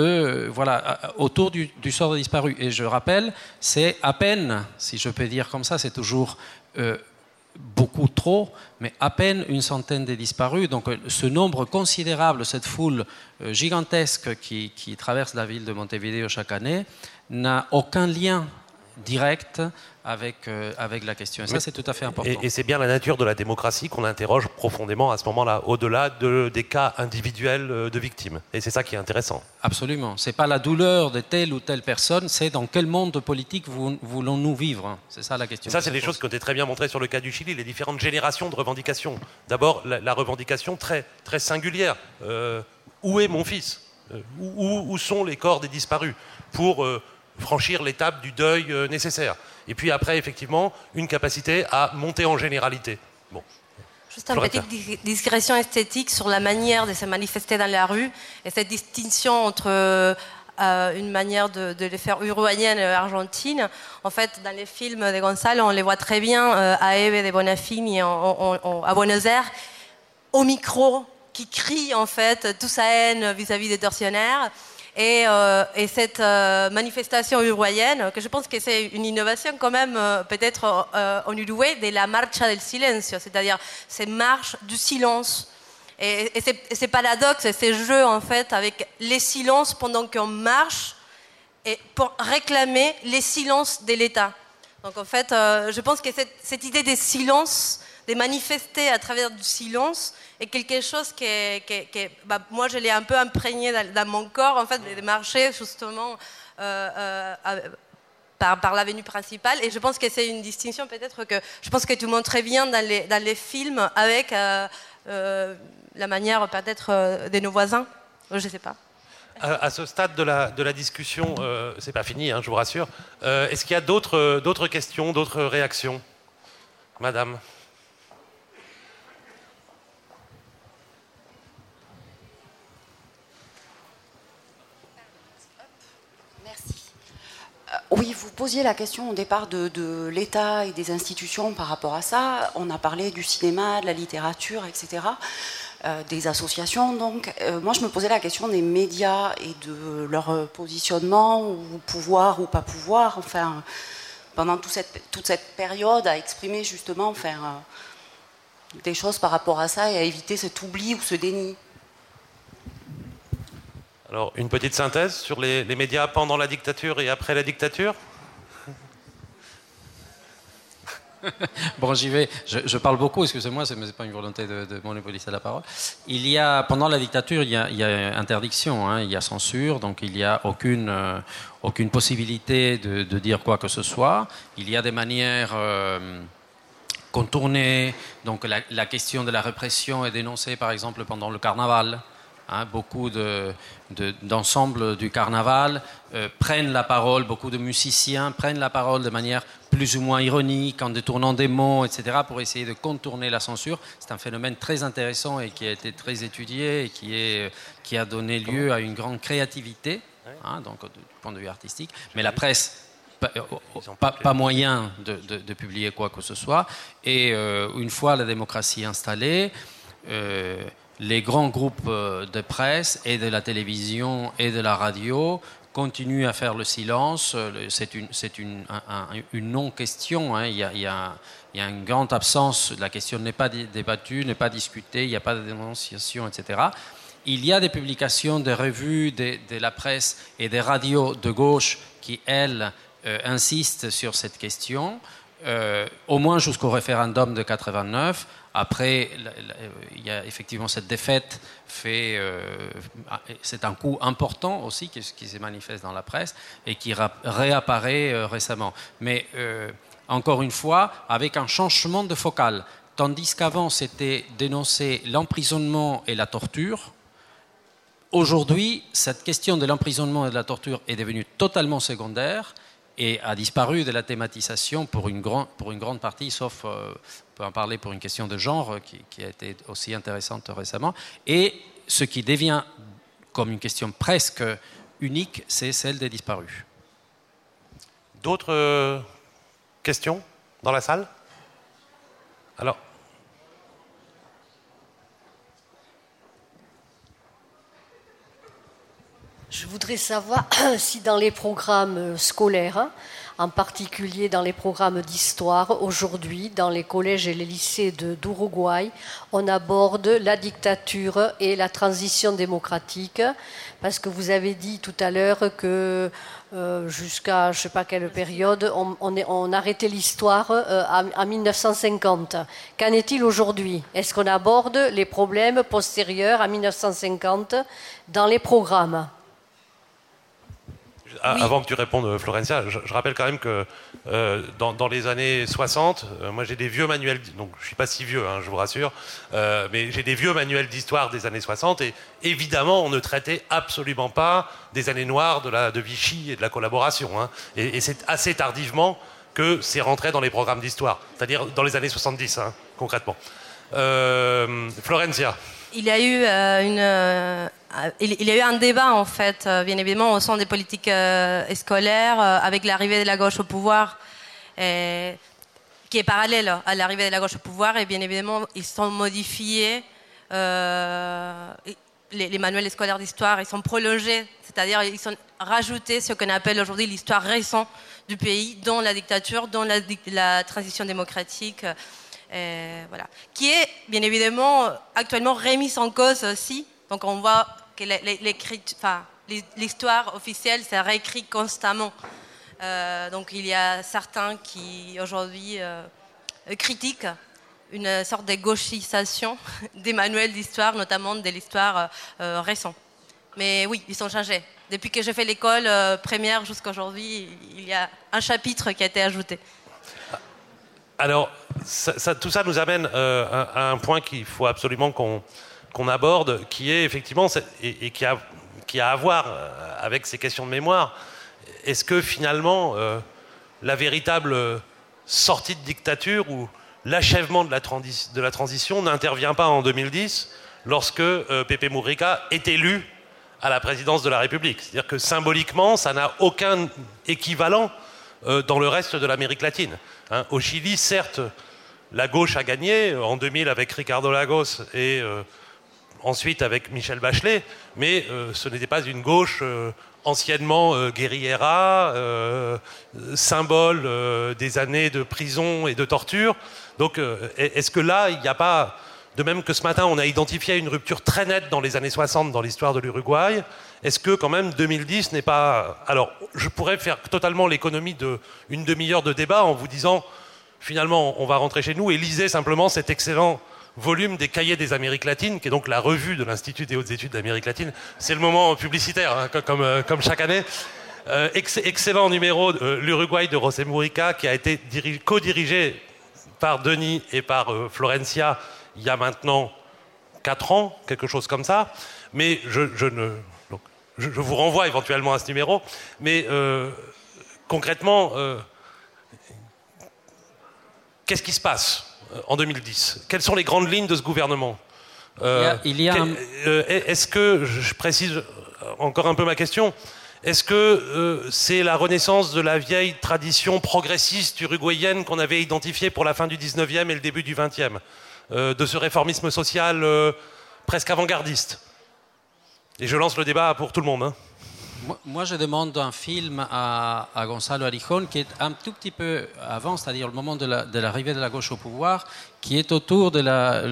autour du sort des disparus. Et je rappelle, c'est à peine, si je peux dire comme ça, c'est toujours... beaucoup trop, mais à peine une centaine de disparus. Donc ce nombre considérable, cette foule gigantesque qui traverse la ville de Montevideo chaque année, n'a aucun lien direct avec la question. Et ça, c'est tout à fait important. Et c'est bien la nature de la démocratie qu'on interroge profondément à ce moment-là, au-delà des cas individuels de victimes. Et c'est ça qui est intéressant. Absolument. Ce n'est pas la douleur de telle ou telle personne, c'est dans quel monde politique voulons-nous vivre. C'est ça la question. Et ça, c'est des choses qui ont été très bien montrées sur le cas du Chili, les différentes générations de revendications. D'abord, la revendication très, très singulière. Où est mon fils ? Où sont les corps des disparus ? Pour franchir l'étape du deuil nécessaire. Et puis après, effectivement, une capacité à monter en généralité. Bon. Juste une petite digression esthétique sur la manière de se manifester dans la rue et cette distinction entre une manière de les faire uruguayenne et argentine. En fait, dans les films de Gonzalo, on les voit très bien à Eve de Bonafini à Buenos Aires, au micro, qui crie en fait toute sa haine vis-à-vis des tortionnaires. Et cette manifestation uruguayenne, que je pense que c'est une innovation quand même, peut-être en Uruguay, de la marcha del silencio, c'est-à-dire ces marches du silence. Et ces paradoxes, ces jeux en fait avec les silences pendant qu'on marche, et pour réclamer les silences de l'État. Donc en fait, je pense que cette idée des silences, de manifester à travers du silence, est quelque chose moi je l'ai un peu imprégné dans mon corps, en fait, de marcher justement par l'avenue principale. Et je pense que c'est une distinction peut-être que je pense que tu montres très bien dans les films avec la manière peut-être de nos voisins. Je ne sais pas. À ce stade de la discussion, c'est pas fini, hein, je vous rassure. Est-ce qu'il y a d'autres questions, d'autres réactions ? Madame. Oui, vous posiez la question au départ de l'État et des institutions par rapport à ça. On a parlé du cinéma, de la littérature, etc., des associations. Donc, moi, je me posais la question des médias et de leur positionnement, ou pouvoir ou pas pouvoir, enfin, pendant toute cette période, à exprimer justement, enfin, des choses par rapport à ça et à éviter cet oubli ou ce déni. Alors, une petite synthèse sur les médias pendant la dictature et après la dictature. Bon, j'y vais. Je parle beaucoup, excusez-moi, mais ce n'est pas une volonté de monopoliser la parole. Pendant la dictature, il y a interdiction, hein, il y a censure, donc il n'y a aucune possibilité de dire quoi que ce soit. Il y a des manières contournées. Donc la question de la répression est dénoncée, par exemple, pendant le carnaval. Hein, beaucoup d'ensembles du carnaval prennent la parole, beaucoup de musiciens prennent la parole de manière plus ou moins ironique, en détournant des mots, etc., pour essayer de contourner la censure. C'est un phénomène très intéressant et qui a été très étudié et qui a donné lieu à une grande créativité, hein, donc du point de vue artistique. Mais la presse, pas moyen de publier quoi que ce soit. Et une fois la démocratie installée, les grands groupes de presse et de la télévision et de la radio continuent à faire le silence. C'est une non-question. Hein. Il y a une grande absence. La question n'est pas débattue, n'est pas discutée. Il n'y a pas de dénonciation, etc. Il y a des publications, des revues, de la presse et des radios de gauche qui, elles, insistent sur cette question, au moins jusqu'au référendum de 89. Après, il y a effectivement cette défaite c'est un coup important aussi qui se manifeste dans la presse et qui réapparaît récemment. Mais encore une fois, avec un changement de focale. Tandis qu'avant, c'était dénoncer l'emprisonnement et la torture. Aujourd'hui, cette question de l'emprisonnement et de la torture est devenue totalement secondaire et a disparu de la thématisation pour une grande partie, sauf, on peut en parler pour une question de genre qui a été aussi intéressante récemment. Et ce qui devient comme une question presque unique, c'est celle des disparus. D'autres questions dans la salle? Alors, je voudrais savoir si dans les programmes scolaires, en particulier dans les programmes d'histoire, aujourd'hui, dans les collèges et les lycées d'Uruguay, on aborde la dictature et la transition démocratique, parce que vous avez dit tout à l'heure que jusqu'à je ne sais pas quelle période, on arrêtait l'histoire en 1950. Qu'en est-il aujourd'hui? Est-ce qu'on aborde les problèmes postérieurs à 1950 dans les programmes? Avant que tu répondes, Florencia, je rappelle quand même que dans les années 60, moi j'ai des vieux manuels, donc je ne suis pas si vieux, hein, je vous rassure, mais j'ai des vieux manuels d'histoire des années 60 et évidemment on ne traitait absolument pas des années noires de Vichy et de la collaboration. Hein, et c'est assez tardivement que c'est rentré dans les programmes d'histoire, c'est-à-dire dans les années 70, hein, concrètement. Florencia. Il y a eu un débat, en fait, bien évidemment, au sein des politiques scolaires, avec l'arrivée de la gauche au pouvoir, qui est parallèle à l'arrivée de la gauche au pouvoir, et bien évidemment, ils sont modifiés, les manuels scolaires d'histoire, ils sont prolongés, c'est-à-dire ils sont rajoutés ce qu'on appelle aujourd'hui l'histoire récente du pays, dans la dictature, dans la transition démocratique. Voilà. Qui est bien évidemment actuellement remise en cause aussi. Donc on voit que l'histoire officielle s'est réécrite constamment. Donc il y a certains qui aujourd'hui critiquent une sorte de gauchisation des manuels d'histoire, notamment de l'histoire récente. Mais oui, ils sont changés. Depuis que j'ai fait l'école primaire jusqu'à aujourd'hui, il y a un chapitre qui a été ajouté. Alors, tout ça nous amène à un point qu'il faut absolument qu'on aborde, qui est effectivement, et qui a à voir avec ces questions de mémoire. Est-ce que finalement, la véritable sortie de dictature ou l'achèvement de la transition n'intervient pas en 2010, lorsque Pepe Mujica est élu à la présidence de la République. C'est-à-dire que symboliquement, ça n'a aucun équivalent dans le reste de l'Amérique latine. Hein. Au Chili, certes, la gauche a gagné en 2000 avec Ricardo Lagos et ensuite avec Michelle Bachelet, mais ce n'était pas une gauche anciennement guerrillera, symbole des années de prison et de torture. Donc est-ce que là, il n'y a pas... De même que ce matin, on a identifié une rupture très nette dans les années 60 dans l'histoire de l'Uruguay. Est-ce que quand même 2010 n'est pas... Alors, je pourrais faire totalement l'économie d'une demi-heure de débat en vous disant, finalement, on va rentrer chez nous et lisez simplement cet excellent volume des Cahiers des Amériques latines, qui est donc la revue de l'Institut des hautes études d'Amérique latine. C'est le moment publicitaire, hein, comme chaque année. Excellent numéro, l'Uruguay de José Mujica, qui a été co-dirigé par Denis et par Florencia, il y a maintenant 4 ans, quelque chose comme ça. Mais je vous renvoie éventuellement à ce numéro. Mais concrètement, qu'est-ce qui se passe en 2010 ? Quelles sont les grandes lignes de ce gouvernement ? Est-ce que, je précise encore un peu ma question, est-ce que c'est la renaissance de la vieille tradition progressiste uruguayenne qu'on avait identifiée pour la fin du 19e et le début du 20e ? De ce réformisme social presque avant-gardiste. Et je lance le débat pour tout le monde. Hein. Moi, je demande un film à Gonzalo Arijón qui est un tout petit peu avant, c'est-à-dire le moment de l'arrivée de la gauche au pouvoir, qui est autour de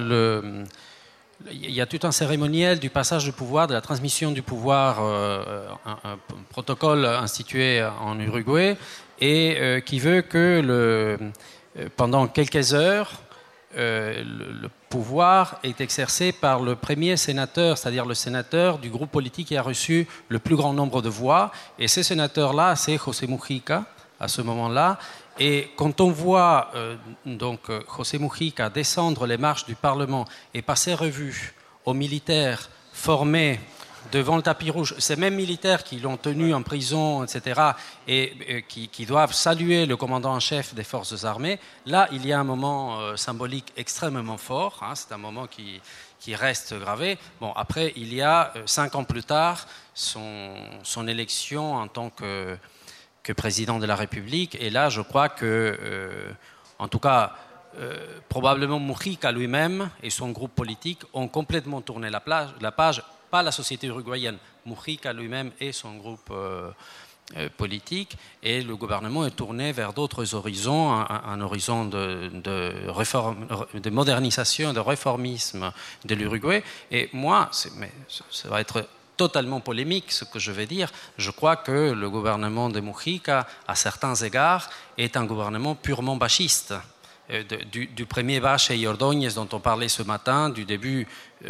il y a tout un cérémoniel du passage du pouvoir, de la transmission du pouvoir, un protocole institué en Uruguay, et qui veut que pendant quelques heures, le pouvoir est exercé par le premier sénateur, c'est-à-dire le sénateur du groupe politique qui a reçu le plus grand nombre de voix. Et ce sénateur-là, c'est José Mujica, à ce moment-là. Et quand on voit José Mujica descendre les marches du Parlement et passer revue aux militaires formés devant le tapis rouge, ces mêmes militaires qui l'ont tenu en prison, etc., et qui doivent saluer le commandant en chef des forces armées, là, il y a un moment symbolique extrêmement fort, hein, c'est un moment qui reste gravé. Bon, après, il y a 5 ans plus tard, son élection en tant que président de la République, et là, je crois que, en tout cas, probablement Mujica lui-même et son groupe politique ont complètement tourné la page, pas la société uruguayenne, Mujica lui-même et son groupe politique, et le gouvernement est tourné vers d'autres horizons, un horizon de modernisation, de réformisme de l'Uruguay. Et moi, ça va être totalement polémique ce que je vais dire, je crois que le gouvernement de Mujica, à certains égards, est un gouvernement purement bachiste. Du premier Bache et Ordóñez dont on parlait ce matin, du début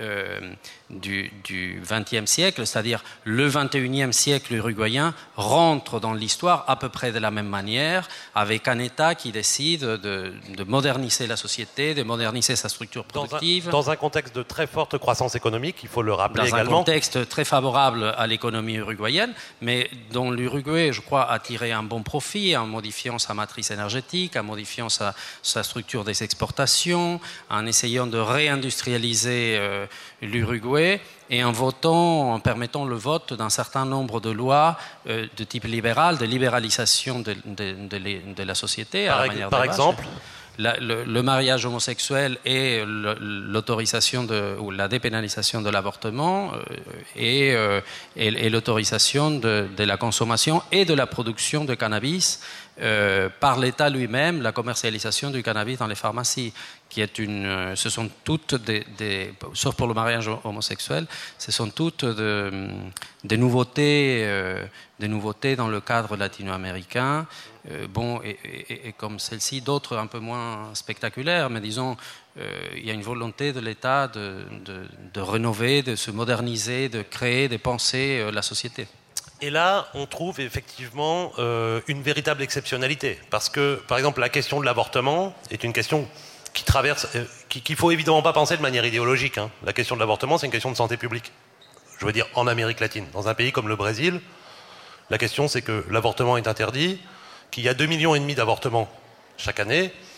du XXe siècle, c'est-à-dire le XXIe siècle uruguayen rentre dans l'histoire à peu près de la même manière, avec un État qui décide de moderniser la société, de moderniser sa structure productive. Dans un contexte de très forte croissance économique, il faut le rappeler également. Dans un contexte très favorable à l'économie uruguayenne, mais dont l'Uruguay, je crois, a tiré un bon profit en modifiant sa matrice énergétique, en modifiant sa structure des exportations, en essayant de réindustrialiser l'Uruguay et en permettant le vote d'un certain nombre de lois de type libéral, de libéralisation de la société. Par exemple le mariage homosexuel et l'autorisation ou la dépénalisation de l'avortement et l'autorisation de la consommation et de la production de cannabis par l'État lui-même, la commercialisation du cannabis dans les pharmacies, qui est ce sont toutes sauf pour le mariage homosexuel, ce sont toutes des nouveautés dans le cadre latino-américain. Et comme celle-ci, d'autres un peu moins spectaculaires, mais disons, il y a une volonté de l'État de rénover, de se moderniser, de créer, de penser la société. Et là, on trouve effectivement une véritable exceptionnalité. Parce que, par exemple, la question de l'avortement est une question qui traverse, qu'il ne faut évidemment pas penser de manière idéologique. Hein. La question de l'avortement, c'est une question de santé publique. Je veux dire, en Amérique latine. Dans un pays comme le Brésil, la question, c'est que l'avortement est interdit, qu'il y a 2,5 millions d'avortements chaque année,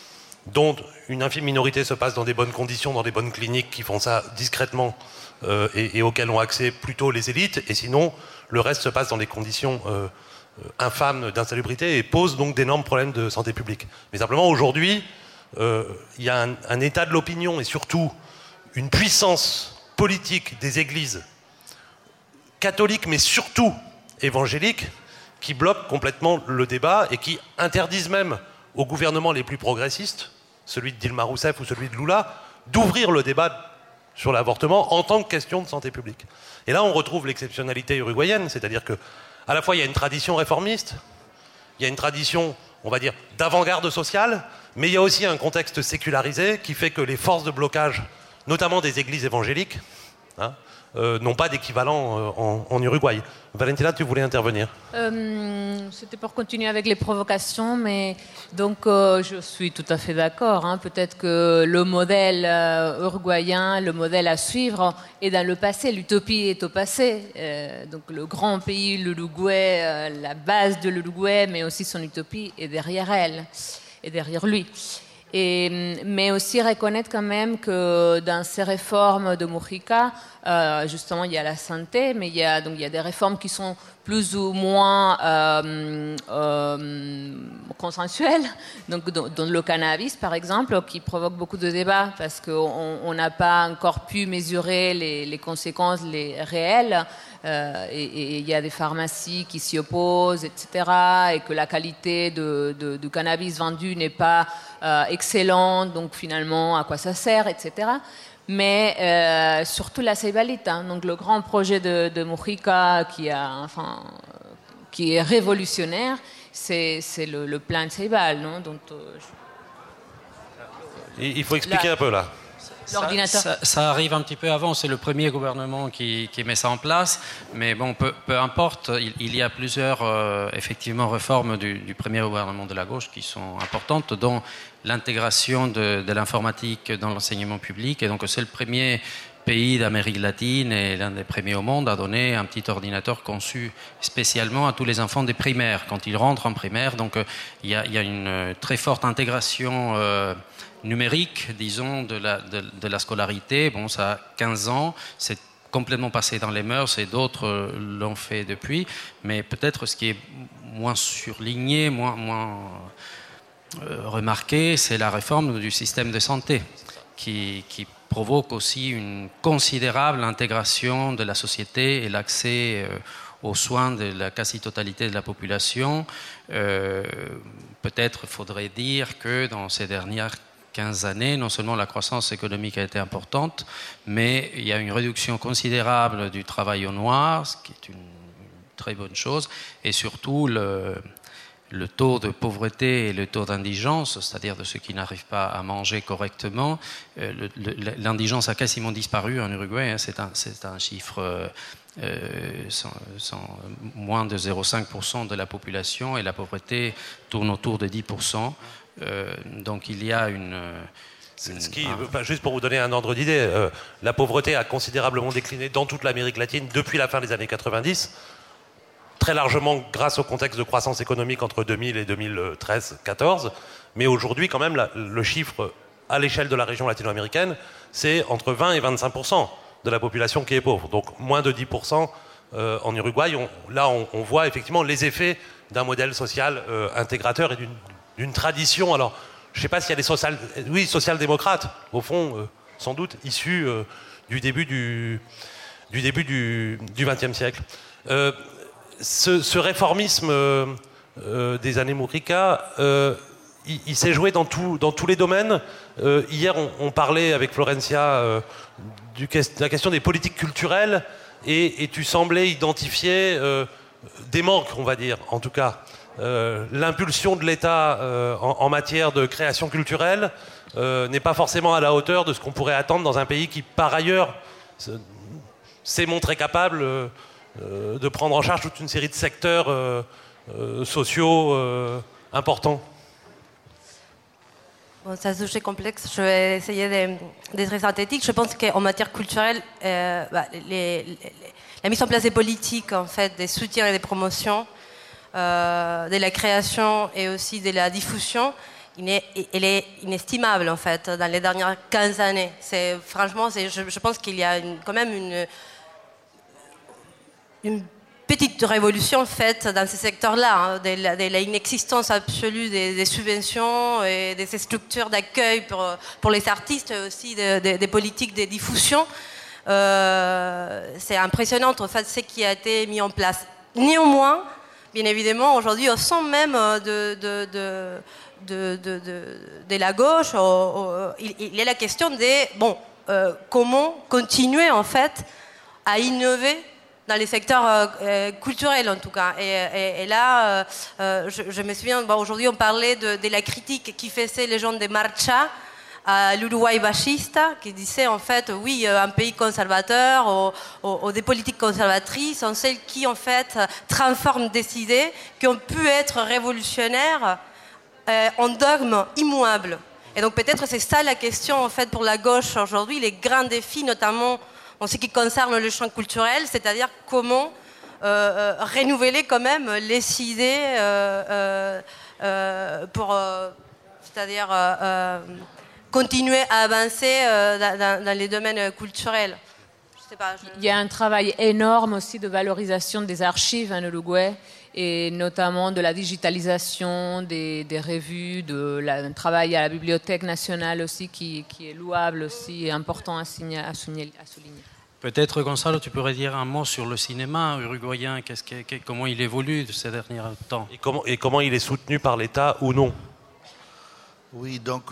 dont une infime minorité se passe dans des bonnes conditions, dans des bonnes cliniques qui font ça discrètement et auxquelles ont accès plutôt les élites, et sinon le reste se passe dans des conditions infâmes d'insalubrité et pose donc d'énormes problèmes de santé publique. Mais simplement aujourd'hui, il y a un état de l'opinion et surtout une puissance politique des églises catholiques, mais surtout évangéliques, qui bloquent complètement le débat et qui interdisent même aux gouvernements les plus progressistes, celui de Dilma Rousseff ou celui de Lula, d'ouvrir le débat sur l'avortement en tant que question de santé publique. Et là, on retrouve l'exceptionnalité uruguayenne, c'est-à-dire que à la fois il y a une tradition réformiste, il y a une tradition, on va dire, d'avant-garde sociale, mais il y a aussi un contexte sécularisé qui fait que les forces de blocage, notamment des églises évangéliques, n'ont pas d'équivalent en Uruguay. Valentina, tu voulais intervenir? C'était pour continuer avec les provocations, mais donc je suis tout à fait d'accord. Peut-être que le modèle uruguayen, le modèle à suivre est dans le passé, l'utopie est au passé. Donc le grand pays, l'Uruguay, la base de l'Uruguay, mais aussi son utopie est derrière elle, et derrière lui. Mais aussi reconnaître quand même que dans ces réformes de Mujica, justement, il y a la santé, mais il y a des réformes qui sont plus ou moins consensuelles. Donc, dans le cannabis, par exemple, qui provoque beaucoup de débats parce qu'on n'a pas encore pu mesurer les conséquences réelles. Et il y a des pharmacies qui s'y opposent, etc. Et que la qualité du cannabis vendu n'est pas excellente. Donc, finalement, à quoi ça sert, etc. Mais surtout la Ceibalita, donc le grand projet de Mujica qui est révolutionnaire, c'est le plan de Ceibal, non? Donc, il faut expliquer un peu là. Ça arrive un petit peu avant, c'est le premier gouvernement qui met ça en place, mais bon, peu importe, il y a plusieurs effectivement réformes du premier gouvernement de la gauche qui sont importantes, dont l'intégration de l'informatique dans l'enseignement public, et donc c'est le premier pays d'Amérique latine et l'un des premiers au monde à donner un petit ordinateur conçu spécialement à tous les enfants des primaires, quand ils rentrent en primaire, donc il y a une très forte intégration numérique, disons, de la scolarité. Bon, ça a 15 ans, c'est complètement passé dans les mœurs et d'autres l'ont fait depuis, mais peut-être ce qui est moins surligné, moins remarqué, c'est la réforme du système de santé qui provoque aussi une considérable intégration de la société et l'accès aux soins de la quasi-totalité de la population. Peut-être faudrait dire que dans ces dernières 15 années, non seulement la croissance économique a été importante, mais il y a une réduction considérable du travail au noir, ce qui est une très bonne chose, et surtout le taux de pauvreté et le taux d'indigence, c'est-à-dire de ceux qui n'arrivent pas à manger correctement. L'indigence a quasiment disparu en Uruguay, c'est un chiffre moins de 0,5% de la population, et la pauvreté tourne autour de 10%. Donc il y a juste pour vous donner un ordre d'idée, la pauvreté a considérablement décliné dans toute l'Amérique latine depuis la fin des années 90, très largement grâce au contexte de croissance économique entre 2000 et 2013-14, mais aujourd'hui quand même le chiffre à l'échelle de la région latino-américaine, c'est entre 20 et 25% de la population qui est pauvre, donc moins de 10% en Uruguay. On voit effectivement les effets d'un modèle social intégrateur et d'une tradition. Alors, je ne sais pas s'il y a des social-démocrates, au fond, sans doute, issus du début du XXe siècle. Ce réformisme des années Mujica, il s'est joué dans tous les domaines. Hier, on parlait avec Florencia de la question des politiques culturelles, et tu semblais identifier des manques, on va dire, en tout cas. L'impulsion de l'État en matière de création culturelle n'est pas forcément à la hauteur de ce qu'on pourrait attendre dans un pays qui, par ailleurs, s'est montré capable de prendre en charge toute une série de secteurs sociaux importants. Bon, c'est un sujet complexe, je vais essayer d'être synthétique. Je pense qu'en matière culturelle, la mise en place des politiques, en fait, des soutiens et des promotions, de la création et aussi de la diffusion, elle est inestimable en fait dans les dernières 15 années. Franchement, je pense qu'il y a quand même une petite révolution faite dans ces secteurs-là, de l'inexistence absolue des subventions et de ces structures d'accueil pour les artistes, et aussi des politiques de diffusion. C'est impressionnant en fait ce qui a été mis en place. Néanmoins, bien évidemment, aujourd'hui, au sein même de la gauche, il y a la question de comment continuer en fait à innover dans les secteurs culturels en tout cas. Et là, je me souviens, aujourd'hui on parlait de la critique qui faisait les gens de Marcha à l'Uruguay bachista, qui disait en fait, oui, un pays conservateur ou des politiques conservatrices sont celles qui en fait transforment des idées qui ont pu être révolutionnaires en dogmes immuables. Et donc peut-être c'est ça la question en fait pour la gauche aujourd'hui, les grands défis notamment en ce qui concerne le champ culturel, c'est-à-dire comment renouveler quand même les idées pour, c'est-à-dire continuer à avancer dans les domaines culturels. Je sais pas, Il y a un travail énorme aussi de valorisation des archives en Uruguay, et notamment de la digitalisation des revues, un travail à la Bibliothèque nationale aussi qui est louable aussi et important à souligner. Peut-être, Gonzalo, tu pourrais dire un mot sur le cinéma uruguayen, comment il évolue ces derniers temps. Et comment il est soutenu par l'État ou non? Oui, donc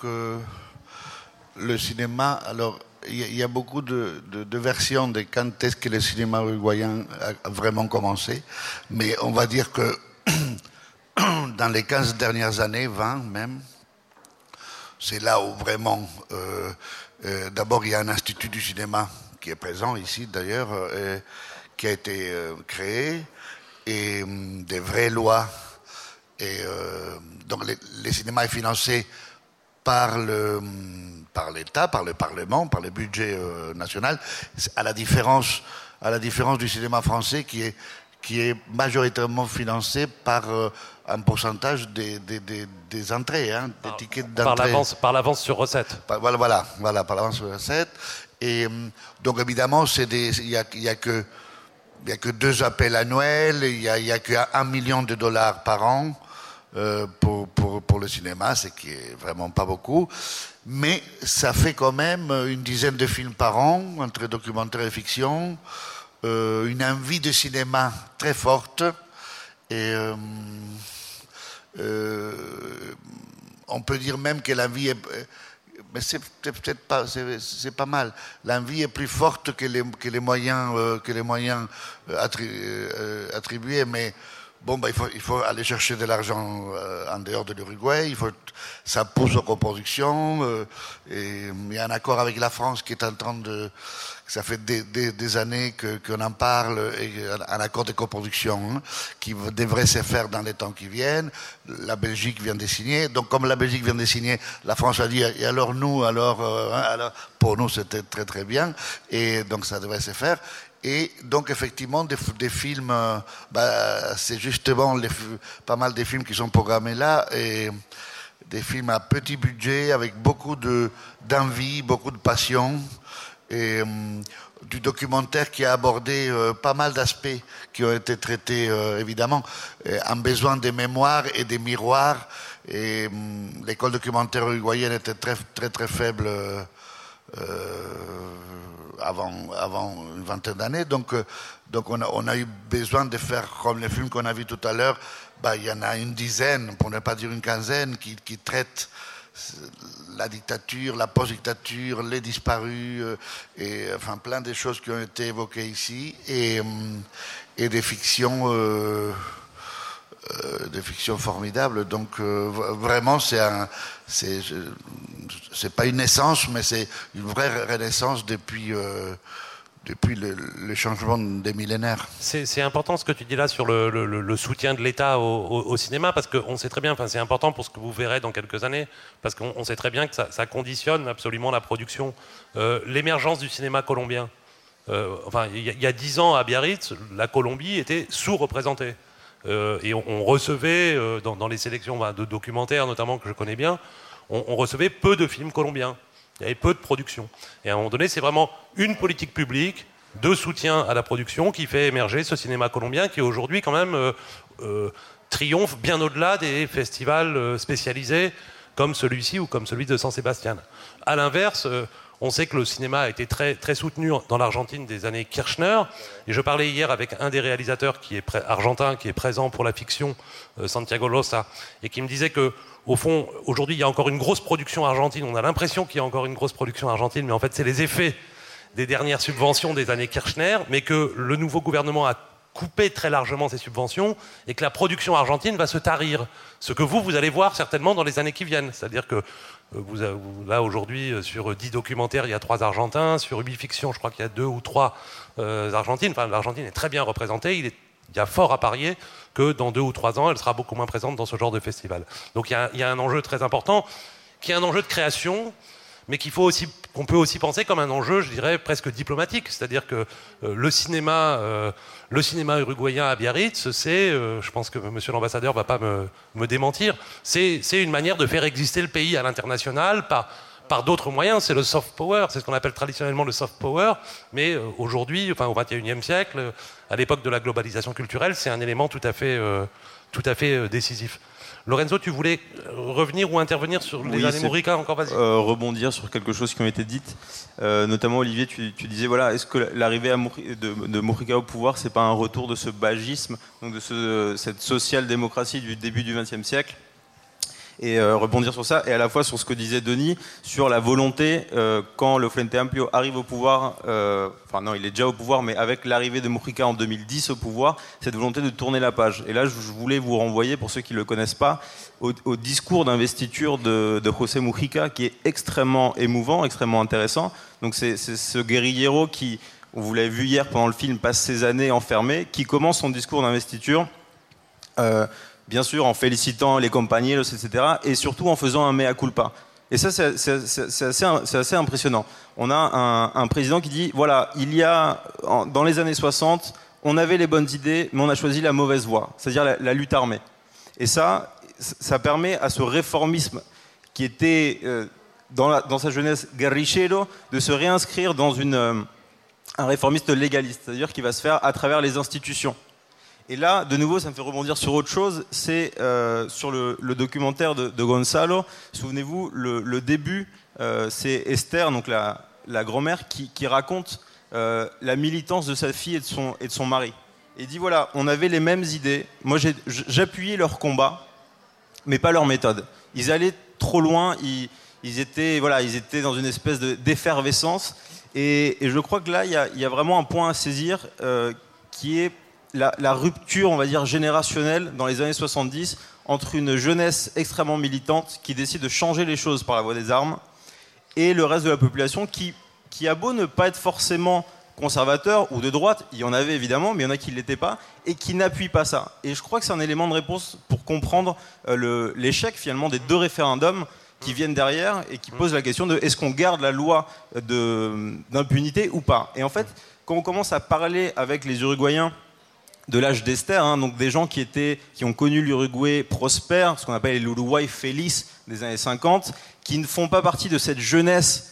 le cinéma, alors il y a beaucoup de versions de quand est-ce que le cinéma uruguayen a vraiment commencé, mais on va dire que dans les 15 dernières années, 20 même, c'est là où vraiment, d'abord il y a un institut du cinéma qui est présent ici d'ailleurs, qui a été créé, et des vraies lois. Et donc le cinéma est financé par l'État, par le Parlement, par le budget national, à la différence du cinéma français qui est majoritairement financé par un pourcentage des entrées, des tickets d'entrée. Par l'avance sur recette. Voilà, par l'avance sur recette. Et donc évidemment, il y a que 2 appels annuels, il y a que $1 million par an pour le cinéma, ce qui est vraiment pas beaucoup, mais ça fait quand même une dizaine de films par an entre documentaire et fiction, une envie de cinéma très forte, et on peut dire même que l'envie est, mais c'est peut-être pas, c'est pas mal. L'envie est plus forte que les moyens attribués, mais bon, il faut aller chercher de l'argent en dehors de l'Uruguay. Ça pousse aux coproductions. Et il y a un accord avec la France qui est en train de. Ça fait des années qu'on en parle, et un accord de coproduction qui devrait se faire dans les temps qui viennent. La Belgique vient de signer. Donc, comme la Belgique vient de signer, la France a dit, et alors nous, alors pour nous, c'était très très bien. Et donc, ça devrait se faire. Et donc, effectivement, des films, c'est justement pas mal des films qui sont programmés là, et des films à petit budget, avec beaucoup d'envie, beaucoup de passion, et du documentaire qui a abordé pas mal d'aspects qui ont été traités, évidemment, un besoin de mémoire et des miroirs. Et l'école documentaire uruguayenne était très, très, très faible avant une vingtaine d'années, donc on a eu besoin de faire comme les films qu'on a vus tout à l'heure. Il y en a une dizaine, pour ne pas dire une quinzaine, qui traitent la dictature, la post-dictature, les disparus, et enfin plein de choses qui ont été évoquées ici, et des fictions formidables. Donc vraiment, c'est pas une naissance, mais c'est une vraie renaissance depuis le changement des millénaires. C'est important ce que tu dis là sur le soutien de l'État au cinéma, parce qu'on sait très bien, c'est important pour ce que vous verrez dans quelques années, parce qu'on sait très bien que ça conditionne absolument la production. L'émergence du cinéma colombien. Il y a 10 ans à Biarritz, la Colombie était sous-représentée. et on recevait, dans les sélections de documentaires notamment que je connais bien, on recevait peu de films colombiens. Il y avait peu de production. Et à un moment donné, c'est vraiment une politique publique de soutien à la production qui fait émerger ce cinéma colombien qui aujourd'hui quand même triomphe bien au-delà des festivals spécialisés comme celui-ci ou comme celui de San Sebastián. À l'inverse, on sait que le cinéma a été très, très soutenu dans l'Argentine des années Kirchner. Et je parlais hier avec un des réalisateurs argentins qui est présent pour la fiction, Santiago Loza, et qui me disait que, au fond, aujourd'hui, il y a encore une grosse production argentine. On a l'impression qu'il y a encore une grosse production argentine, mais en fait, c'est les effets des dernières subventions des années Kirchner, mais que le nouveau gouvernement a coupé très largement ces subventions et que la production argentine va se tarir. Ce que vous allez voir certainement dans les années qui viennent. C'est-à-dire que là, aujourd'hui, sur 10 documentaires, il y a 3 Argentins. Sur 8 fictions, je crois qu'il y a 2 ou 3 Argentines. Enfin, l'Argentine est très bien représentée. Il y a fort à parier que dans 2 ou 3 ans, elle sera beaucoup moins présente dans ce genre de festival. Donc il y a un enjeu très important, qui est un enjeu de création, mais qu'on peut aussi penser comme un enjeu, je dirais, presque diplomatique. C'est-à-dire que le cinéma uruguayen à Biarritz, je pense que monsieur l'ambassadeur ne va pas me démentir, c'est une manière de faire exister le pays à l'international par d'autres moyens. C'est le soft power, c'est ce qu'on appelle traditionnellement le soft power, mais aujourd'hui, enfin, au XXIe siècle, à l'époque de la globalisation culturelle, c'est un élément tout à fait décisif. Lorenzo, tu voulais revenir ou intervenir sur les années Mujica encore, vas-y. Rebondir sur quelque chose qui ont été dites. Notamment, Olivier, tu disais, voilà, est-ce que l'arrivée de Mujica au pouvoir, c'est pas un retour de ce bagisme, donc de cette social-démocratie du début du XXe siècle? Et rebondir sur ça, et à la fois sur ce que disait Denis, sur la volonté, quand le Frente Amplio arrive au pouvoir, enfin non, il est déjà au pouvoir, mais avec l'arrivée de Mujica en 2010 au pouvoir, cette volonté de tourner la page. Et là, je voulais vous renvoyer, pour ceux qui ne le connaissent pas, au discours d'investiture de José Mujica, qui est extrêmement émouvant, extrêmement intéressant. Donc c'est ce guérillero qui, vous l'avez vu hier pendant le film, passe ses années enfermé, qui commence son discours d'investiture, bien sûr en félicitant les compañeros, etc., et surtout en faisant un mea culpa. Et ça, c'est assez impressionnant. On a un président qui dit, voilà, dans les années 60, on avait les bonnes idées, mais on a choisi la mauvaise voie, c'est-à-dire la lutte armée. Et ça permet à ce réformisme qui était, dans sa jeunesse guerrillero, de se réinscrire dans un réformiste légaliste, c'est-à-dire qui va se faire à travers les institutions. Et là, de nouveau, ça me fait rebondir sur autre chose, c'est sur le documentaire de Gonzalo. Souvenez-vous, le début, c'est Esther, donc la grand-mère, qui raconte la militance de sa fille et de son mari. Et il dit, voilà, on avait les mêmes idées, moi j'appuyais leur combat, mais pas leur méthode. Ils allaient trop loin, ils étaient dans une espèce d'effervescence. Et je crois que là, il y a vraiment un point à saisir qui est la rupture, on va dire, générationnelle dans les années 70 entre une jeunesse extrêmement militante qui décide de changer les choses par la voie des armes et le reste de la population qui a beau ne pas être forcément conservateur ou de droite, il y en avait évidemment, mais il y en a qui ne l'étaient pas, et qui n'appuient pas ça. Et je crois que c'est un élément de réponse pour comprendre l'échec finalement des 2 référendums qui viennent derrière et qui posent la question de est-ce qu'on garde la loi d'impunité ou pas. Et en fait, quand on commence à parler avec les Uruguayens de l'âge d'Esther, donc des gens qui ont connu l'Uruguay prospère, ce qu'on appelle l'Uruguay feliz des années 50, qui ne font pas partie de cette jeunesse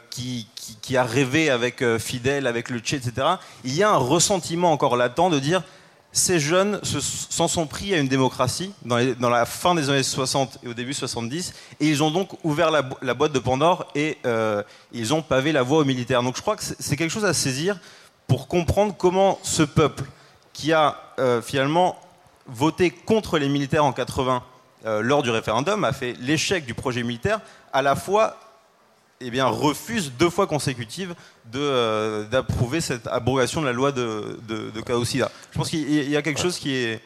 qui a rêvé avec Fidel, avec le Che, etc. Il y a un ressentiment encore latent de dire ces jeunes s'en sont pris à une démocratie dans la fin des années 60 et au début 70, et ils ont donc ouvert la boîte de Pandore et ils ont pavé la voie aux militaires. Donc je crois que c'est quelque chose à saisir pour comprendre comment ce peuple qui a finalement voté contre les militaires en 80 lors du référendum, a fait l'échec du projet militaire, à la fois refuse 2 fois consécutives d'approuver cette abrogation de la loi de Causida. Je pense qu'il y a quelque chose qui est...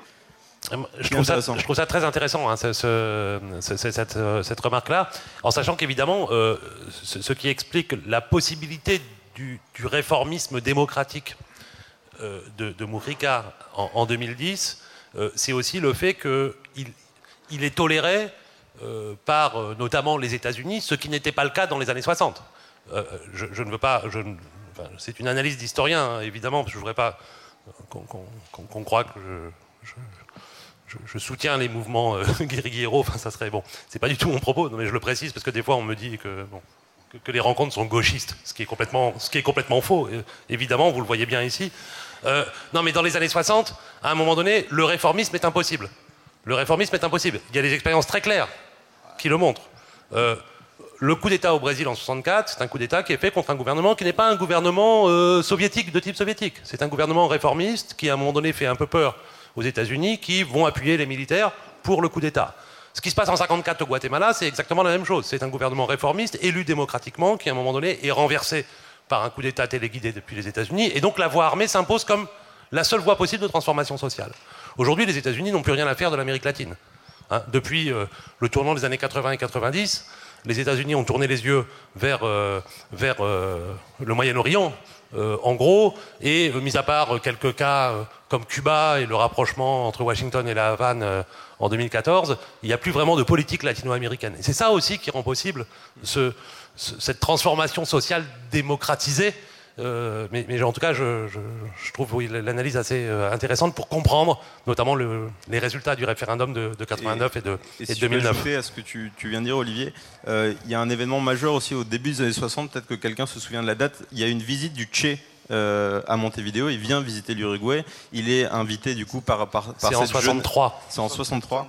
Je trouve ça très intéressant, hein, cette remarque-là, en sachant qu'évidemment, ce qui explique la possibilité du réformisme démocratique de Mujica en 2010, c'est aussi le fait qu'il est toléré par notamment les États-Unis, ce qui n'était pas le cas dans les années 60. Je ne veux pas... c'est une analyse d'historien, hein, évidemment, parce que je ne voudrais pas qu'on croie que je soutiens les mouvements guérilleros, enfin ça serait bon. C'est pas du tout mon propos, mais je le précise parce que des fois on me dit que les rencontres sont gauchistes, ce qui est complètement faux. Évidemment, vous le voyez bien ici. Non, mais dans les années 60, à un moment donné, le réformisme est impossible. Le réformisme est impossible. Il y a des expériences très claires qui le montrent. Le coup d'État au Brésil en 64, c'est un coup d'État qui est fait contre un gouvernement qui n'est pas un gouvernement soviétique, de type soviétique. C'est un gouvernement réformiste qui, à un moment donné, fait un peu peur aux États-Unis, qui vont appuyer les militaires pour le coup d'État. Ce qui se passe en 54 au Guatemala, c'est exactement la même chose. C'est un gouvernement réformiste, élu démocratiquement, qui, à un moment donné, est renversé par un coup d'État téléguidé depuis les États-Unis. Et donc, la voie armée s'impose comme la seule voie possible de transformation sociale. Aujourd'hui, les États-Unis n'ont plus rien à faire de l'Amérique latine. Depuis le tournant des années 80 et 90, les États-Unis ont tourné les yeux vers le Moyen-Orient, en gros, et mis à part quelques cas comme Cuba et le rapprochement entre Washington et la Havane en 2014, il n'y a plus vraiment de politique latino-américaine. Et c'est ça aussi qui rend possible cette transformation sociale démocratisée. Mais en tout cas, je trouve l'analyse assez intéressante pour comprendre notamment les résultats du référendum de 89 et de 2009. Si à ce que tu viens de dire, Olivier, il y a un événement majeur aussi au début des années 60, peut-être que quelqu'un se souvient de la date, il y a une visite du Che à Montevideo, il vient visiter l'Uruguay, il est invité du coup par c'est en 63. C'est en 63.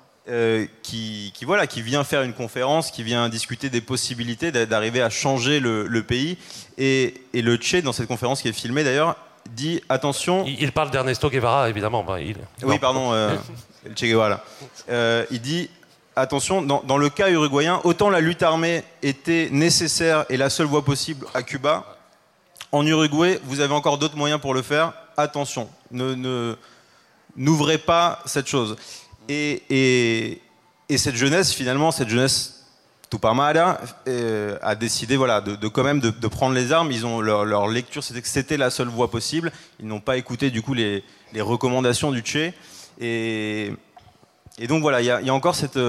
Qui vient faire une conférence, qui vient discuter des possibilités d'arriver à changer le pays. Et le Che, dans cette conférence qui est filmée d'ailleurs, dit attention. Il parle d'Ernesto Guevara, évidemment. Oui, pardon, le Che Guevara. Il dit attention, dans le cas uruguayen, autant la lutte armée était nécessaire et la seule voie possible à Cuba, en Uruguay, vous avez encore d'autres moyens pour le faire. Attention, n'ouvrez pas cette chose. Et cette jeunesse, finalement, Tupamara a décidé de quand même de prendre les armes. Ils ont leur lecture, c'était que c'était la seule voie possible. Ils n'ont pas écouté du coup les recommandations du Che. Et donc voilà, il y a encore cette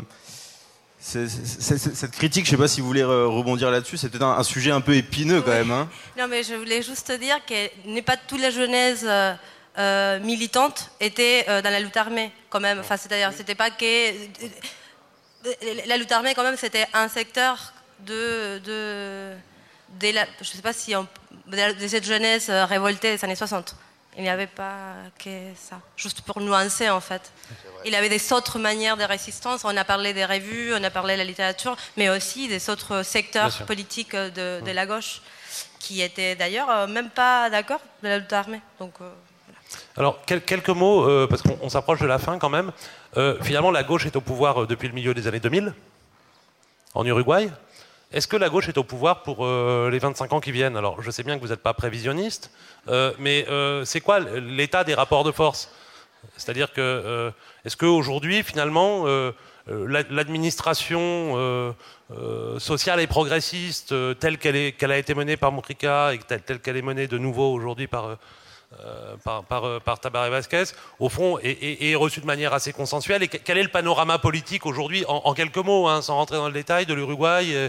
critique. Je ne sais pas si vous voulez rebondir là-dessus. C'est peut-être un sujet un peu épineux quand même. Hein. Non, mais je voulais juste dire que n'est pas toute la jeunesse militante était dans la lutte armée quand même. Enfin, c'est-à-dire, c'était pas que la lutte armée quand même, c'était un secteur je sais pas si de cette jeunesse révoltée des années 60. Il n'y avait pas que ça. Juste pour nuancer en fait. Il y avait des autres manières de résistance. On a parlé des revues, on a parlé de la littérature, mais aussi des autres secteurs politiques de la gauche qui étaient d'ailleurs même pas d'accord de la lutte armée. Donc alors, quelques mots, parce qu'on s'approche de la fin quand même. Finalement, la gauche est au pouvoir depuis le milieu des années 2000, en Uruguay. Est-ce que la gauche est au pouvoir pour les 25 ans qui viennent? Alors, je sais bien que vous n'êtes pas prévisionniste, mais c'est quoi l'état des rapports de force? C'est-à-dire que, est-ce qu'aujourd'hui, finalement, l'administration sociale et progressiste, telle qu'elle a été menée par Mujica et telle qu'elle est menée de nouveau aujourd'hui par Tabaré Vázquez, au fond, est reçu de manière assez consensuelle. Et quel est le panorama politique aujourd'hui, en quelques mots, sans rentrer dans le détail, de l'Uruguay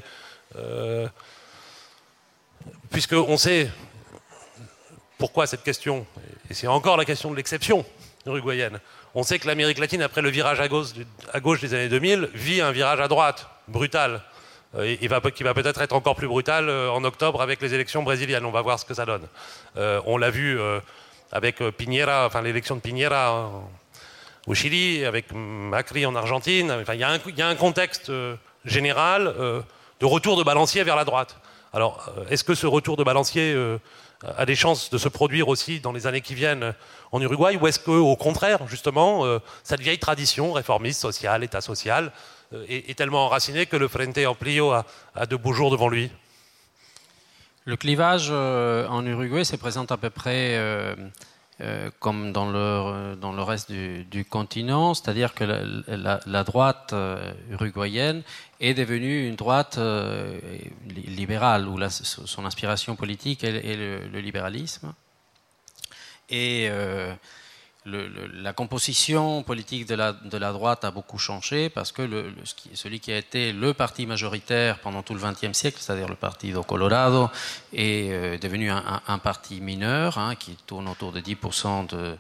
puisqu'on sait pourquoi cette question, et c'est encore la question de l'exception uruguayenne. On sait que l'Amérique latine, après le virage à gauche des années 2000, vit un virage à droite, brutal. Qui va peut-être être encore plus brutal en octobre avec les élections brésiliennes. On va voir ce que ça donne. On l'a vu avec Piñera, enfin l'élection de Piñera au Chili, avec Macri en Argentine. Enfin, il y a un contexte général de retour de balancier vers la droite. Alors, est-ce que ce retour de balancier a des chances de se produire aussi dans les années qui viennent en Uruguay, ou est-ce qu'au contraire, justement, cette vieille tradition réformiste, sociale, État social, est tellement enraciné que le Frente Amplio a de beaux jours devant lui? Le clivage en Uruguay se présente à peu près comme dans le reste du continent, c'est-à-dire que la droite uruguayenne est devenue une droite libérale, où son inspiration politique est le libéralisme. Et la composition politique de la droite a beaucoup changé parce que celui qui a été le parti majoritaire pendant tout le XXe siècle, c'est-à-dire le Partido Colorado, est devenu un parti mineur qui tourne autour de 10%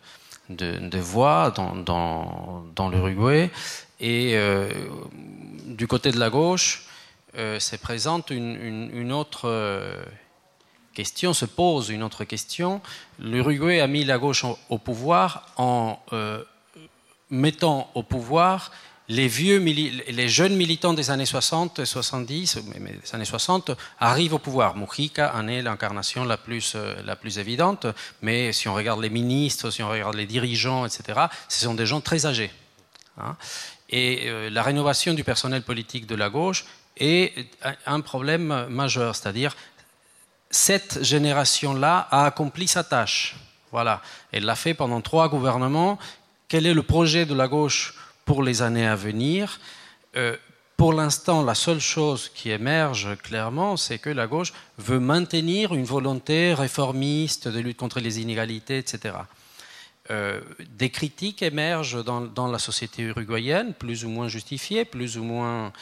de voix dans l'Uruguay. Et du côté de la gauche, se présente une autre question, se pose une autre question. L'Uruguay a mis la gauche au pouvoir en mettant au pouvoir les jeunes militants des années 60 et 70, mais des années 60, arrivent au pouvoir. Mujica en est l'incarnation la plus évidente, mais si on regarde les ministres, si on regarde les dirigeants, etc., ce sont des gens très âgés. Hein. Et la rénovation du personnel politique de la gauche est un problème majeur, c'est-à-dire cette génération-là a accompli sa tâche. Voilà. Elle l'a fait pendant 3 gouvernements. Quel est le projet de la gauche pour les années à venir? Pour l'instant, la seule chose qui émerge clairement, c'est que la gauche veut maintenir une volonté réformiste de lutte contre les inégalités, etc. Des critiques émergent dans la société uruguayenne, plus ou moins justifiées, plus ou moins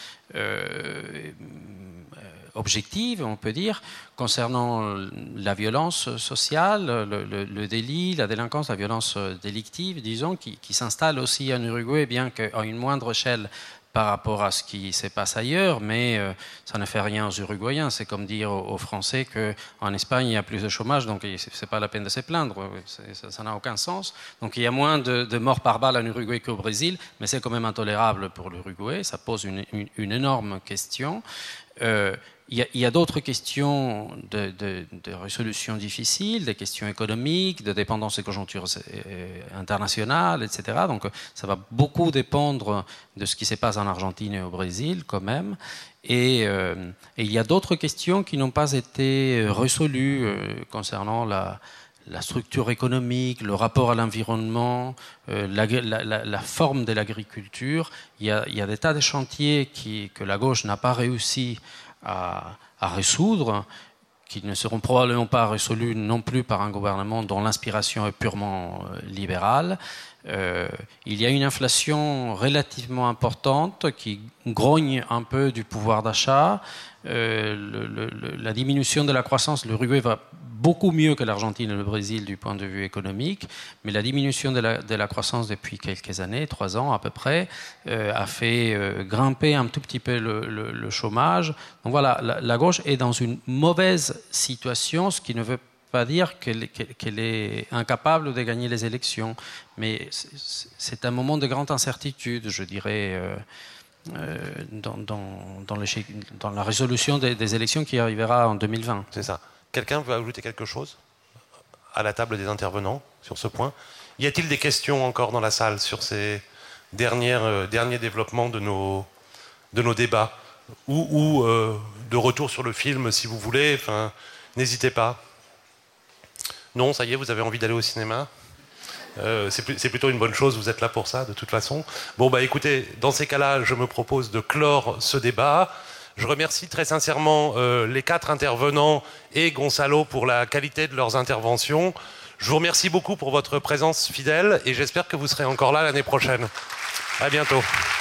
objectives, on peut dire, concernant la violence sociale, le délit, la délinquance, la violence délictive, disons, qui s'installe aussi en Uruguay, bien qu'à une moindre échelle par rapport à ce qui se passe ailleurs, mais ça ne fait rien aux Uruguayens. C'est comme dire aux Français qu'en Espagne, il y a plus de chômage, donc ce n'est pas la peine de se plaindre. Ça n'a aucun sens. Donc il y a moins de morts par balle en Uruguay qu'au Brésil, mais c'est quand même intolérable pour l'Uruguay. Ça pose une énorme question. Il y a d'autres questions de résolution difficiles, des questions économiques, de dépendance des conjonctures internationales, etc. Donc ça va beaucoup dépendre de ce qui se passe en Argentine et au Brésil quand même. Et il y a d'autres questions qui n'ont pas été résolues concernant la structure économique, le rapport à l'environnement, la forme de l'agriculture. Il y a des tas de chantiers que la gauche n'a pas réussi à résoudre, qui ne seront probablement pas résolus non plus par un gouvernement dont l'inspiration est purement libérale. Il y a une inflation relativement importante qui grogne un peu du pouvoir d'achat. La diminution de la croissance, l'Uruguay va beaucoup mieux que l'Argentine et le Brésil du point de vue économique, mais la diminution de la croissance depuis quelques années, 3 ans à peu près, a fait grimper un tout petit peu le chômage. Donc voilà, la gauche est dans une mauvaise situation, ce qui ne veut pas dire qu'elle est incapable de gagner les élections, mais c'est un moment de grande incertitude, je dirais, dans la résolution des élections qui arrivera en 2020. C'est ça. Quelqu'un veut ajouter quelque chose à la table des intervenants sur ce point? Y a-t-il des questions encore dans la salle sur ces derniers développements de nos débats ou de retour sur le film si vous voulez? Enfin, n'hésitez pas. Non, ça y est, vous avez envie d'aller au cinéma? C'est plutôt une bonne chose, vous êtes là pour ça de toute façon. Bon bah écoutez, dans ces cas-là, je me propose de clore ce débat. Je remercie très sincèrement les 4 intervenants et Gonzalo pour la qualité de leurs interventions. Je vous remercie beaucoup pour votre présence fidèle et j'espère que vous serez encore là l'année prochaine. À bientôt.